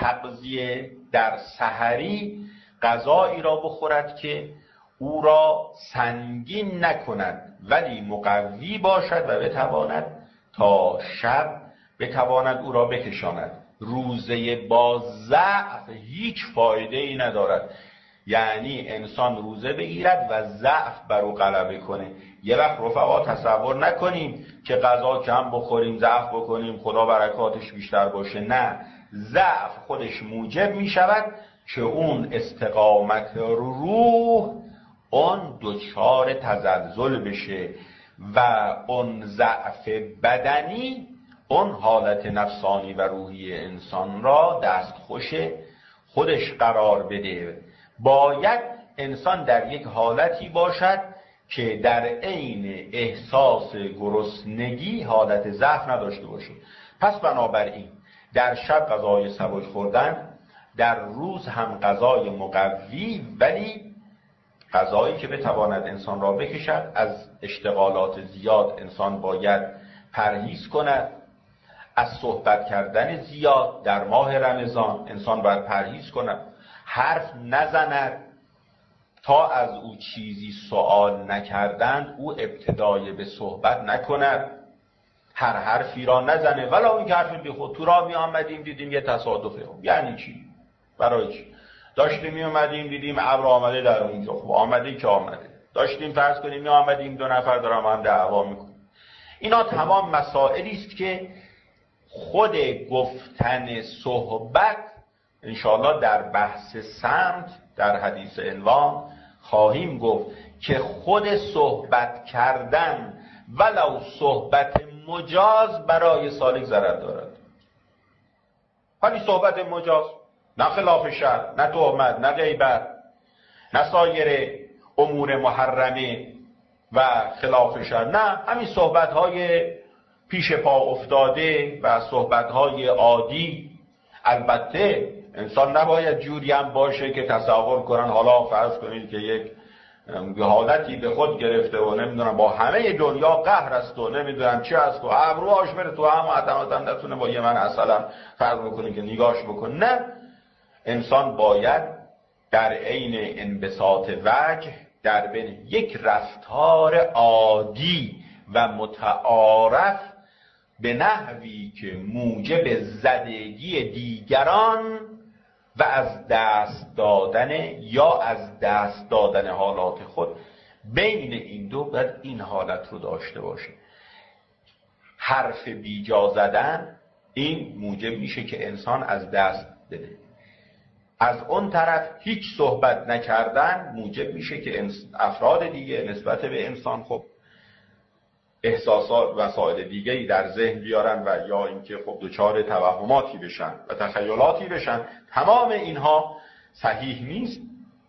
تغذیه در سحری غذایی را بخورد که او را سنگین نکند ولی مقوی باشد و بتواند تا شب بتواند او را بکشاند. روزه با ضعف هیچ فایده ای ندارد. یعنی انسان روزه بگیرد و ضعف بر او غلبه کنه. یه وقت رفقا تصور نکنیم که غذا کم بخوریم ضعف بکنیم خدا برکاتش بیشتر باشه. نه، ضعف خودش موجب می شود که اون استقامت روح اون دچار تزلزل بشه و اون ضعف بدنی اون حالت نفسانی و روحی انسان را دستخوش خودش قرار بده. باید انسان در یک حالتی باشد که در عین احساس گرسنگی حالت ضعف نداشته باشه. پس بنابراین در شب غذای سبک خوردن، در روز هم غذای مقوی ولی غذایی که بتواند انسان را بکشد. از اشتغالات زیاد انسان باید پرهیز کند. از صحبت کردن زیاد در ماه رمضان انسان باید پرهیز کند. حرف نزند تا از او چیزی سوال نکردند او ابتدای به صحبت نکند. هر حرفی را نزنه ولو این حرفی بی خود. تو را می آمدیم دیدیم یه تصادفه. یعنی چی؟ برای چی؟ داشتیم می آمدیم دیدیم ابر آمده در اونجا. خب آمده که آمده. داشتیم فرض کنیم می آمدیم دو نفر دارم هم دعوا میکنن. اینا تمام مسائلی است که خود گفتن صحبت انشاءالله در بحث سمت در حدیث عنوان خواهیم گفت که خود صحبت کردن ولو صحبت مجاز برای سالک ضرر دارد. ولی صحبت مجاز، نه خلاف شرع، نه تهمت، نه غیبت، نه سایر امور محرمه و خلاف شرع، نه همین صحبت های پیش پا افتاده و صحبت های عادی. البته انسان نباید جوری هم باشه که تصور کنن حالا فرض کنید که یک حالتی به خود گرفته و نمیدونم با همه دنیا قهر است و نمیدونم چی است و ابروهاش بره تو هم عدم نتونه با یه من اصلا فرض بکنه که نگاش بکنه. نه، انسان باید در عین انبساط وجه در بین یک رفتار عادی و متعارف به نحوی که موجب زدگی دیگران و از دست دادن یا از دست دادن حالات خود، بین این دو باید این حالت رو داشته باشه. حرف بیجا زدن این موجب میشه که انسان از دست بده. از اون طرف هیچ صحبت نکردن موجب میشه که افراد دیگه نسبت به انسان خب احساسات و مسائل دیگه‌ای در ذهن بیارن و یا اینکه خب دچار توهماتی بشن و تخیلاتی بشن. تمام اینها صحیح نیست.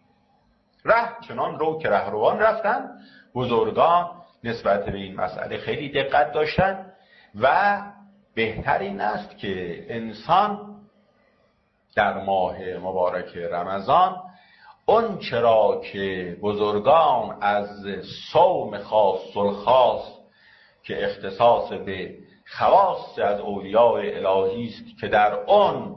ره چنان رو که رهروان رفتن. بزرگان نسبت به این مسئله خیلی دقت داشتن و بهتر این است که انسان در ماه مبارک رمضان اون چرا که بزرگان از صوم خاص الخاص که اختصاص به خواص از اولیاء الهی است که در آن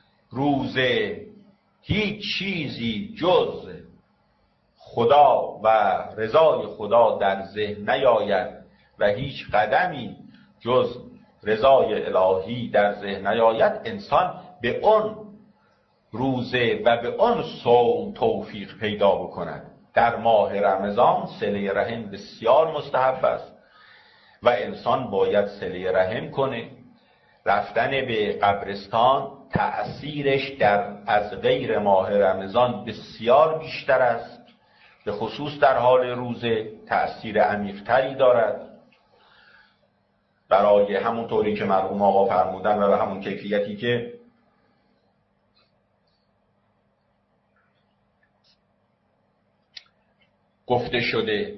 روزه هیچ چیزی جز خدا و رضای خدا در ذهن نیاید و هیچ قدمی جز رضای الهی در ذهن نیاید، انسان به اون روزه و به اون صوم توفیق پیدا بکند. در ماه رمضان صله رحم بسیار مستحب است و انسان باید صله رحم کنه. رفتن به قبرستان تأثیرش در از غیر ماه رمضان بسیار بیشتر است، به خصوص در حال روزه تأثیر عمیق‌تری دارد. برای همون طوری که مرحوم آقا فرمودن و به همون کیفیتی که گفته شده،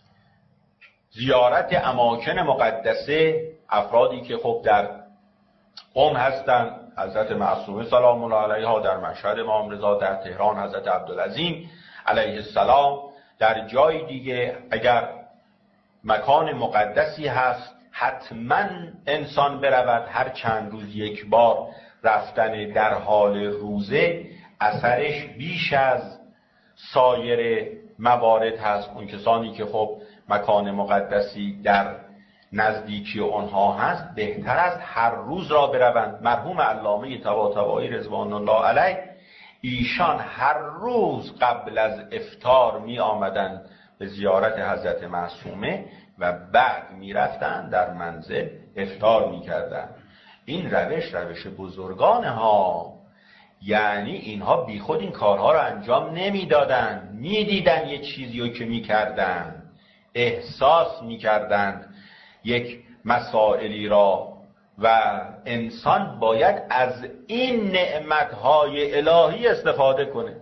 زیارت اماکن مقدسه، افرادی که خب در قم هستند، حضرت معصومه سلام الله علیها، در مشهد امام رضا، در تهران حضرت عبدالعظیم علیه السلام، در جای دیگه اگر مکان مقدسی هست حتما انسان برود. هر چند روز یک بار رفتن در حال روزه اثرش بیش از سایر موارد هست. اون کسانی که خب مکان مقدسی در نزدیکی آنها هست بهتر است هر روز را بروند. مرحوم علامه طباطبایی رضوان الله علیه، ایشان هر روز قبل از افطار می آمدند به زیارت حضرت معصومه و بعد می رفتند در منزل افطار می کردند. این روش روش بزرگان ها، یعنی اینها بی خود این کارها را انجام نمی دادن، می دیدن یه چیزی رو که می کردن، احساس می کردن یک مسائلی را و انسان باید از این نعمتهای الهی استفاده کنه.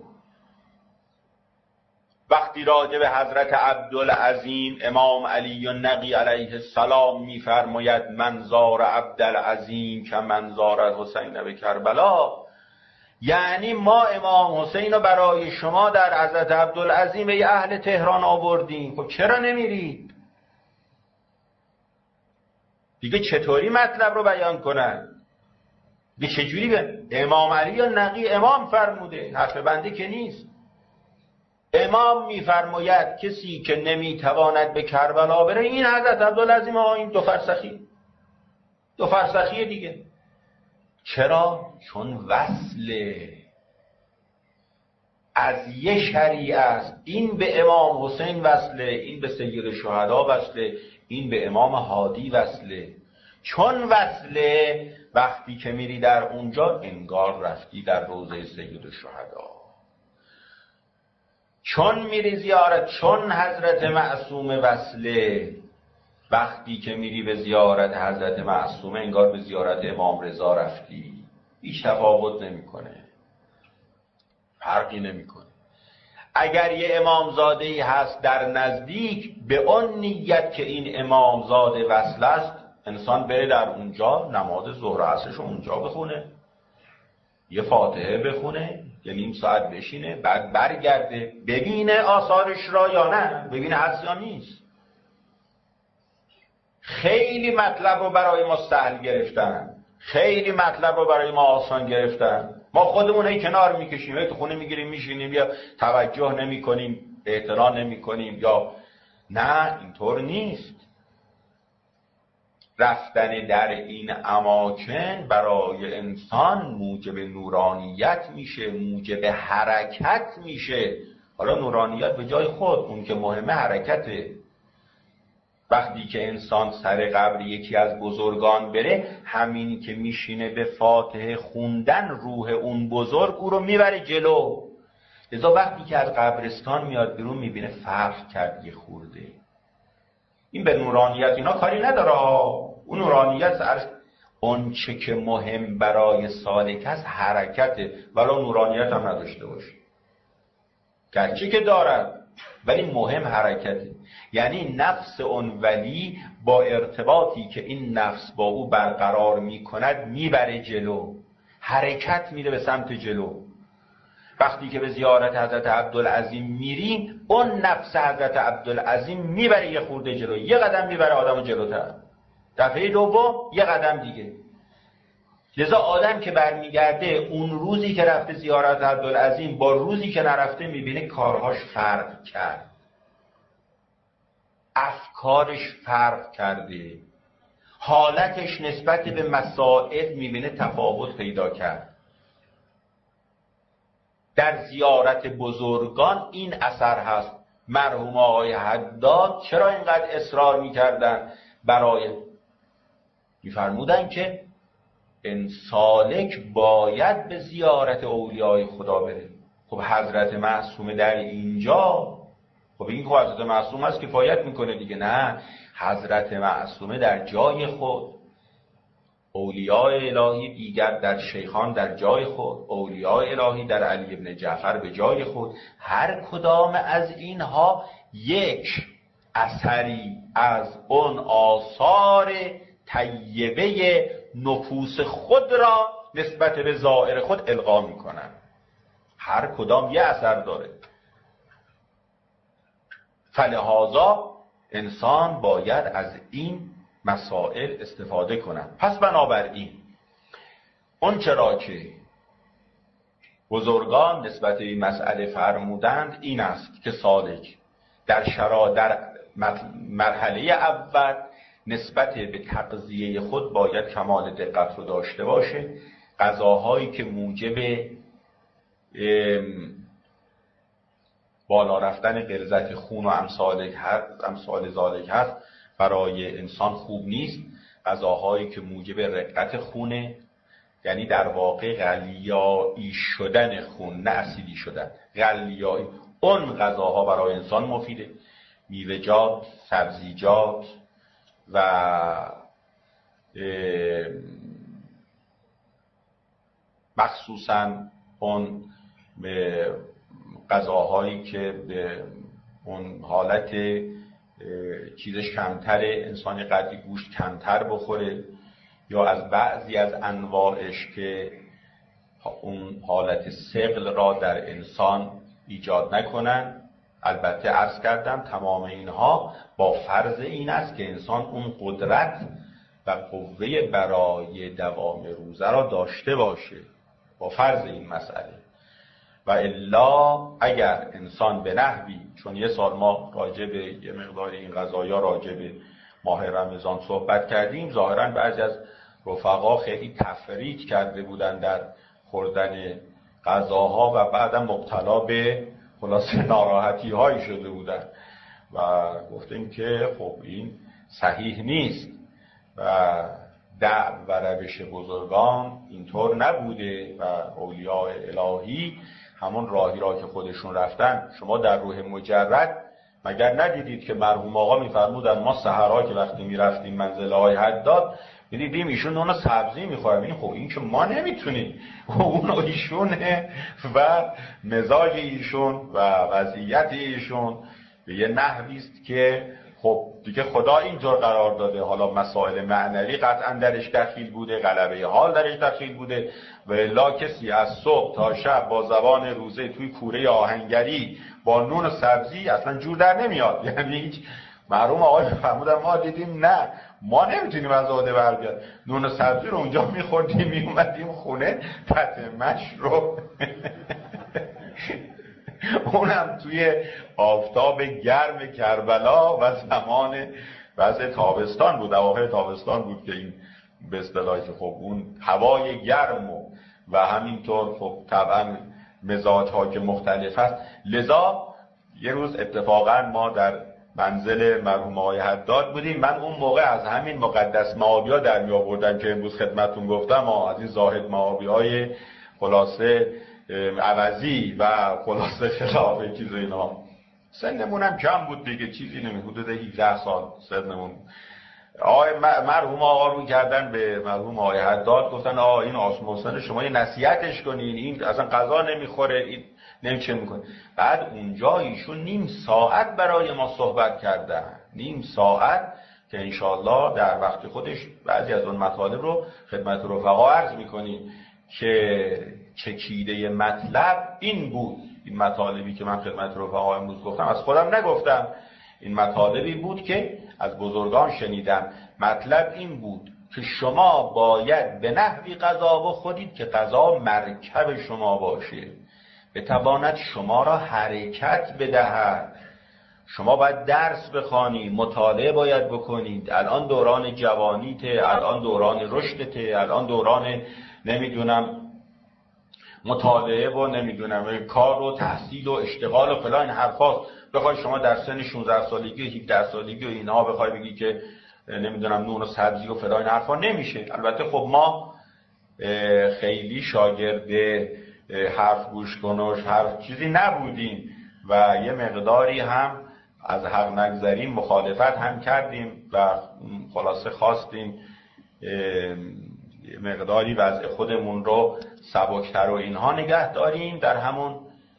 وقتی راجع به حضرت عبدالعظیم امام علی النقی علیه السلام می‌فرماید من زار عبدالعظیم که من زار حسین به کربلا، یعنی ما امام حسین رو برای شما در حضرت عبدالعظیم ای اهل تهران آوردیم، خب چرا نمیرید؟ دیگه چطوری مطلب رو بیان کنن؟ دیگه چجوری به امام علی النقی امام فرموده، حرف بنده که نیست. امام میفرماید کسی که نمیتواند به کربلا بره، این حضرت عبدالعظیم ها، این دو فرسخی دو فرسخی دیگه. چرا؟ چون وصل از یه شریعه است. این به امام حسین وصله، این به سید شهدا وصله، این به امام هادی وصله. چون وصله وقتی که میری در اونجا انگار رفتی در روضه سید شهدا. چون میری زیارت، چون حضرت معصومه وصله، وقتی که میری به زیارت حضرت معصومه انگار به زیارت امام رضا رفتی. هیچ تفاوت نمیکنه، فرقی نمیکنه. اگر یه امامزاده‌ای هست در نزدیک، به اون نیت که این امامزاده وصل است، انسان بره در اونجا نماز ظهر عصرش اونجا بخونه، یه فاتحه بخونه، یه نیم ساعت بشینه، بعد برگرده ببینه آثارش را یا نه، ببینه هست یا نیست. خیلی مطلب رو برای ما سهل گرفتن، خیلی مطلب رو برای ما آسان گرفتن. ما خودمون هی کنار میکشیم، هی تو خونه میگیریم میشینیم، یا توجه نمی کنیم، اعتنا نمی کنیم، یا نه، اینطور نیست. رفتن در این اماکن برای انسان موجب نورانیت میشه، موجب حرکت میشه. حالا نورانیت به جای خود، اون که مهمه حرکته. وقتی که انسان سر قبر یکی از بزرگان بره، همینی که میشینه به فاتحه خوندن، روح اون بزرگ او رو میبره جلو. لذا وقتی که از قبرستان میاد بیرون میبینه فرق کرد یه خورده. این به نورانیت اینا کاری نداره. اون نورانیت سر اون چه که مهم برای سالک هست حرکته، ولو نورانیت هم نداشته باشه، گرچه که دارد ولی مهم حرکته. یعنی نفس اون ولی با ارتباطی که این نفس با او برقرار می کند میبره جلو، حرکت میده به سمت جلو. وقتی که به زیارت حضرت عبدالعظیم میریم، اون نفس حضرت عبدالعظیم میبره یه خورده جلو، یه قدم میبره آدمو جلوتر، دفعه دوم یه قدم دیگه. لذا آدم که برمیگرده اون روزی که رفته زیارت عبدالعظیم با روزی که نرفته میبینه کارهاش فرق کرد. افکارش فرق کرده، حالتش نسبت به مسائل میبینه تفاوت پیدا کرد. در زیارت بزرگان این اثر هست. مرحوم آقای حداد چرا اینقدر اصرار میکردن برای میفرمودن که انسالک باید به زیارت اولیای خدا بره. خب حضرت معصومه در اینجا، خب این که حضرت معصومه است کفایت میکنه دیگه. نه، حضرت معصومه در جای خود، اولیای الهی دیگر در شیخان در جای خود، اولیای الهی در علی ابن جعفر به جای خود. هر کدام از اینها یک اثری از اون آثار طیبه نفوس خود را نسبت به ظاهر خود القا میکنن. هر کدام یه اثر داره. فلهذا انسان باید از این مسائل استفاده کنند. پس بنابراین اون چرا که بزرگان نسبت به این مسئله فرمودند این است که سالک در شرا در مرحله اول نسبت به تغذیه خود باید کمال دقت رو داشته باشه. غذاهایی که موجب بالا رفتن غلظت خون و امثال امثال ذالک هست برای انسان خوب نیست. غذاهایی که موجب رقت خونه، یعنی در واقع غلیایی شدن خون، نه اسیدی شدن، غلیایی، اون غذاها برای انسان مفیده. میوه‌جات، سبزیجات و مخصوصاً اون غذاهایی که به اون حالت چیزش کمتره، انسان قدری گوشت کمتر بخوره، یا از بعضی از انواعش که اون حالت ثقل را در انسان ایجاد نکنن. البته عرض کردم تمام اینها با فرض این است که انسان اون قدرت و قوه برای دوام روزه را داشته باشه، با فرض این مسئله. و الا اگر انسان به نحوی، چون یه سال ما راجع به یه مقدار این غذایا راجع به ماه رمضان صحبت کردیم، ظاهراً بعضی از رفقا خیلی تفرید کرده بودن در خوردن غذاها و بعدم مبتلا به خلاصه ناراحتی هایی شده بودن و گفتیم که خب این صحیح نیست و دعو و روش بزرگان اینطور نبوده و اولیاء الهی همون راهی را که خودشون رفتن. شما در روح مجرد مگر ندیدید که مرحوم آقا میفرمودن ما سحرها که وقتی میرفتیم منزل آقای حداد میدیدیم ایشون نون سبزی میخورن. این خب این که ما نمیتونیم، اون ایشونه و مزاج ایشون و وضعیت ایشون به یه نحوی است که خب دیگه خدا اینطور قرار داده. حالا مسائل معنوی قطعا درش دخیل بوده، غلبه حال درش دخیل بوده، و الا کسی از صبح تا شب با زبان روزه توی کوره آهنگری با نون و سبزی اصلا جور در نمیاد. یعنی هیچ مرحوم آقای فرمودن ما دیدیم نه، ما نمیتونیم از عهده بر بیاد. نون و سبزی رو اونجا میخوردیم میومدیم خونه تتمش رو اونم توی آفتاب گرم کربلا و زمان وضع تابستان بود، اواخر تابستان بود که این به اصطلاحی که خب اون هوای گرم و, و همینطور خب طبعا مزاج ها که مختلف هست. لذا یه روز اتفاقا ما در منزل مرحوم آقای حداد بودیم. من اون موقع از همین مقدس معابی ها در می آوردم که امروز خدمتون گفتم، از این زاهد معابی های خلاصه عوضی و خلاصه خلاف چیز اینا. سنمون هم کم بود دیگه، چیزی نمی حدود هجده سال سنمون. آقای مرحوم آقا رو کردن به مرحوم آقای حداد، گفتن آقا این آسموسن شما یه نصیحتش کنین، این اصلا غذا نمیخوره، این نمیچه میکنه. بعد اونجا ایشون نیم ساعت برای ما صحبت کردن، نیم ساعت که انشاءالله در وقت خودش بعضی از اون مطالب رو خدمت رفقا عرض میکنیم که چکیده مطلب این بود. این مطالبی که من خدمت رفقا امروز گفتم از خودم نگفتم، این مطالبی بود که از بزرگان شنیدم. مطلب این بود که شما باید به نحوی غذا بخورید که غذا مرکب شما باشه، بتواند شما را حرکت بدهد، شما باید درس بخوانی، مطالعه باید بکنید، الان دوران جوانیته، الان دوران رشدته، الان دوران نمیدونم مطالعه و نمیدونم کار و تحصیل و اشتغال و فلان حرفاست. بخوای شما در سن شانزده سالگی و هفده سالگی و اینها بخوای بگی که نمیدونم نون و سبزی و فلان حرفا نمیشه. البته خب ما خیلی شاگرد حرف گوش کنوش هر چیزی نبودیم و یه مقداری هم از حق نگذریم مخالفت هم کردیم و خلاصه خواستیم مقداری وضع خودمون رو سبکتر و اینها نگه داریم. در همون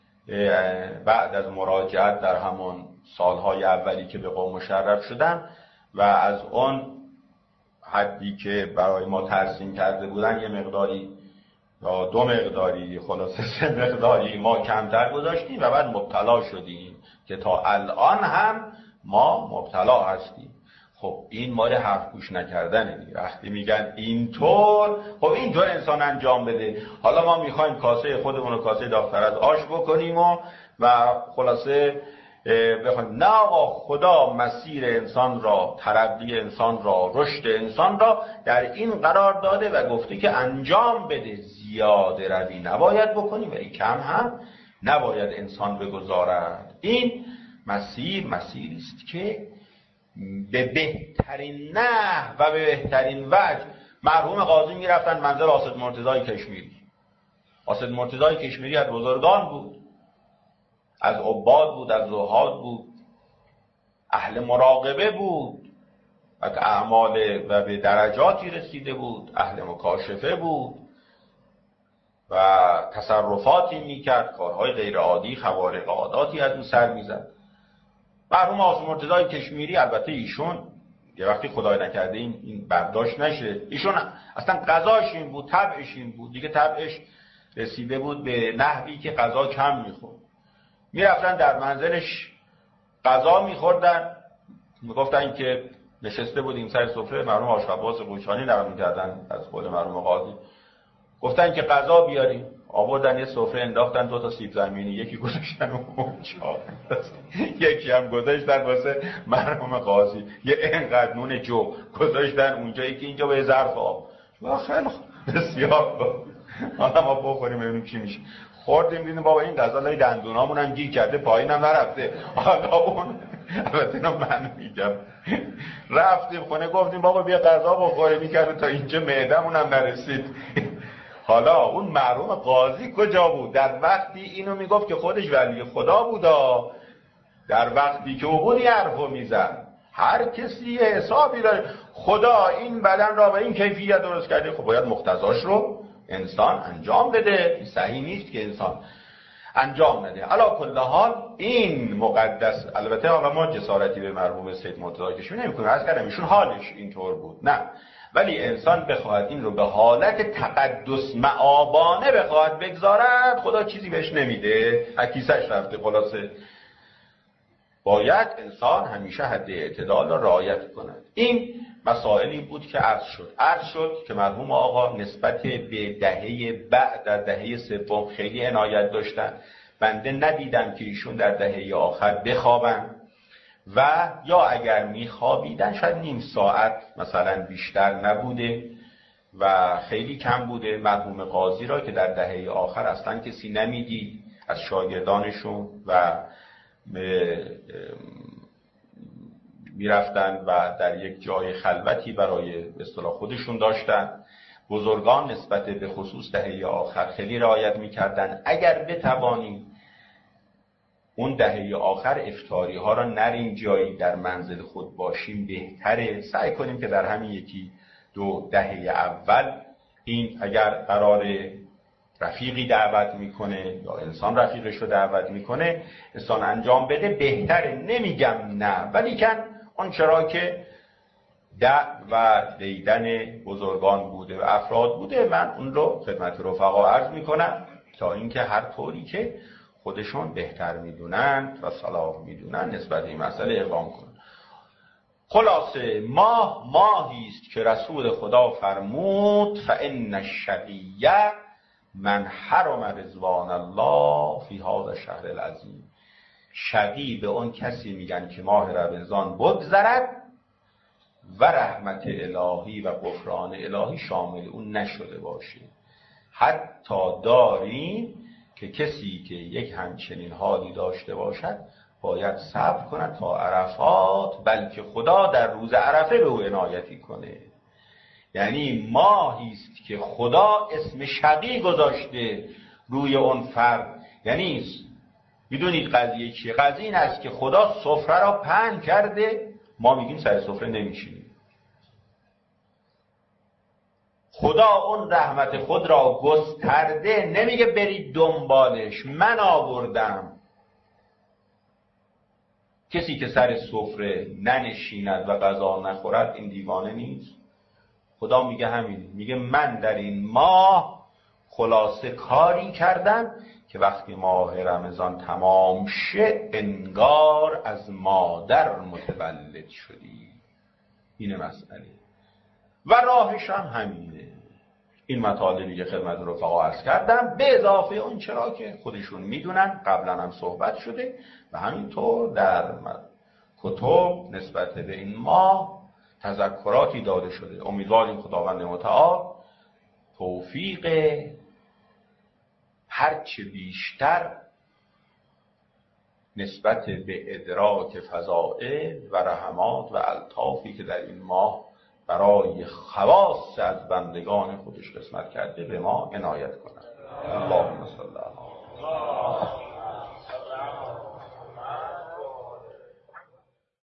بعد از مراجعت در همون سالهای اولی که به قوم مشرف شدم و از اون حدی که برای ما ترسیم کرده بودن یه مقداری یا دو مقداری خلاصه سه مقداری ما کمتر گذاشتیم و بعد مبتلا شدیم که تا الان هم ما مبتلا هستیم. خب این مال حرف گوش نکردنه دیگه. وقتی میگن اینطور، خب اینطور انسان انجام بده. حالا ما میخوایم کاسه خودمون رو کاسه داغ‌تر از آش بکنیم و و خلاصه بخوایم نه آقا، خدا مسیر انسان را، ترقی انسان را، رشد انسان را در این قرار داده و گفته که انجام بده. زیاده روی نباید بکنیم و کم هم نباید انسان بگذارد. این مسیر مسیری است که به بهترین نحو و به بهترین وجه مرحوم قاضی میرفتن منزل آصد مرتضی کشمیری. آصد مرتضی کشمیری از بزرگان بود، از عباد بود، از زهاد بود، اهل مراقبه بود، از اعمال و به درجاتی رسیده بود، اهل مکاشفه بود و تصرفاتی میکرد، کارهای غیر عادی، خوارق عاداتی از اون سر میزد. مرحوم آصد مرتضی کشمیری البته ایشون یه وقتی خدای نکرده این, این برداشت نشه، ایشون اصلا قضاش این بود، طبعش این بود دیگه، طبعش رسیده بود به نحوی که قضا کم میخورد. میرفتن در منزلش غذا میخوردن، میگفتن که نشسته بودیم سر سفره، مرحوم آقا عباس قوچانی نقل میکردن از قول مرحوم قاضی، گفتن که غذا بیاریم، آوردن یه سفره انداختن، دو تا سیب زمینی، یکی گذاشتن اونجا یکی هم گذاشتن واسه مرحوم قاضی، یه اینقدر نون جو گذاشتن اونجا، یکی اینجا به ظرف آب. خیلی بسیار خوب، حالا ما بخوریم ببینیم چی میشه. خوردیم دیدیم بابا این غذا لای دندونامون هم گیر کرده، پایینم نرفته. حالا اون البته اینو من میگم، رفتیم خونه گفتیم بابا بیا غذا بخوریم، میکرده تا اینجا معدمون هم نرسید. حالا اون مرحوم قاضی کجا بود؟ در وقتی اینو میگفت که خودش ولی خدا بودا، در وقتی که او بود یه حرفو میزد. هر کسی یه حسابی داره. خدا این بدن را به این کیفیت درست کرده، خب باید مقتضاش رو انسان انجام بده. صحیح نیست که انسان انجام نده. علی کل حال این مقدس، البته حالا ما جسارتی به مرحوم سید مرتضی کشمیری نمی‌کنیم، عرض کردم ایشون حالش اینطور بود، نه، ولی انسان بخواهد این رو به حالت تقدس معابانه بخواهد بگذارد، خدا چیزی بهش نمیده، حکیسش رفته. خلاصه باید انسان همیشه حد اعتدال را رعایت کند. این مسائلی بود که عرض شد. عرض شد که مرحوم آقا نسبت به دهه بعد، در دهه سوم خیلی عنایت داشتن. بنده ندیدم که ایشون در دهه آخر بخوابن و یا اگر میخوابیدن شاید نیم ساعت مثلا بیشتر نبوده و خیلی کم بوده. مرحوم قاضی را که در دهه آخر اصلا کسی نمیدید از شاگردانشون و میرفتن و در یک جای خلوتی برای اصطلاح خودشون داشتن. بزرگان نسبت به خصوص دهه آخر خیلی رعایت میکردن. اگر بتوانیم اون دهه آخر افطاری ها را نریم جایی در منزل خود باشیم بهتره. سعی کنیم که در همین یکی دو دهه اول این اگر قرار رفیقی دعوت میکنه یا انسان رفیقش رو دعوت میکنه انسان انجام بده بهتره. نمیگم نه، ولی کن اون چرا که دع و دیدن بزرگان بوده و افراد بوده، من اون رو خدمت رفقا عرض میکنم تا اینکه هر طوری که خودشون بهتر میدونن و صلاح میدونن نسبت به این مسئله اقدام کنن. خلاصه ماه ماهی است که رسول خدا فرمود فان الشقیه من حرم رضوان الله فی هذا الشهر العظیم. شقی به اون کسی میگن که ماه رمضان بگذرد و رحمت الهی و غفران الهی شامل اون نشده باشه. حتی داریم که کسی که یک همچنین حالی داشته باشد باید صبر کند تا عرفات، بلکه خدا در روز عرفه به او عنایتی کنه. یعنی ماهی است که خدا اسم شقی گذاشته روی اون فرد. یعنی میدونید قضیه چیه؟ قضیه این است که خدا سفره را پهن کرده، ما میگیم سر سفره نمیشینیم. خدا اون رحمت خود را گسترده، نمیگه برید دنبالش، من آوردم. کسی که سر سفره ننشیند و غذا نخورد این دیوانه نیست. خدا میگه همین، میگه من در این ماه خلاصه کاری کردم که وقتی ماه رمضان تمام شه انگار از مادر متولد شدی. اینه مسئله و راهش هم همینه. این مطالبی که خدمت رفقا عرض کردم به اضافه اون چرا که خودشون میدونن، قبلا هم صحبت شده و همینطور در کتب نسبت به این ماه تذکراتی داده شده. امیدواریم خداوند متعال توفیق هرچه بیشتر نسبت به ادراک فضائل و رحمات و الطافی که در این ماه برای خواص از بندگان خودش قسمت کرده به ما عنایت کند. اللهم صل علی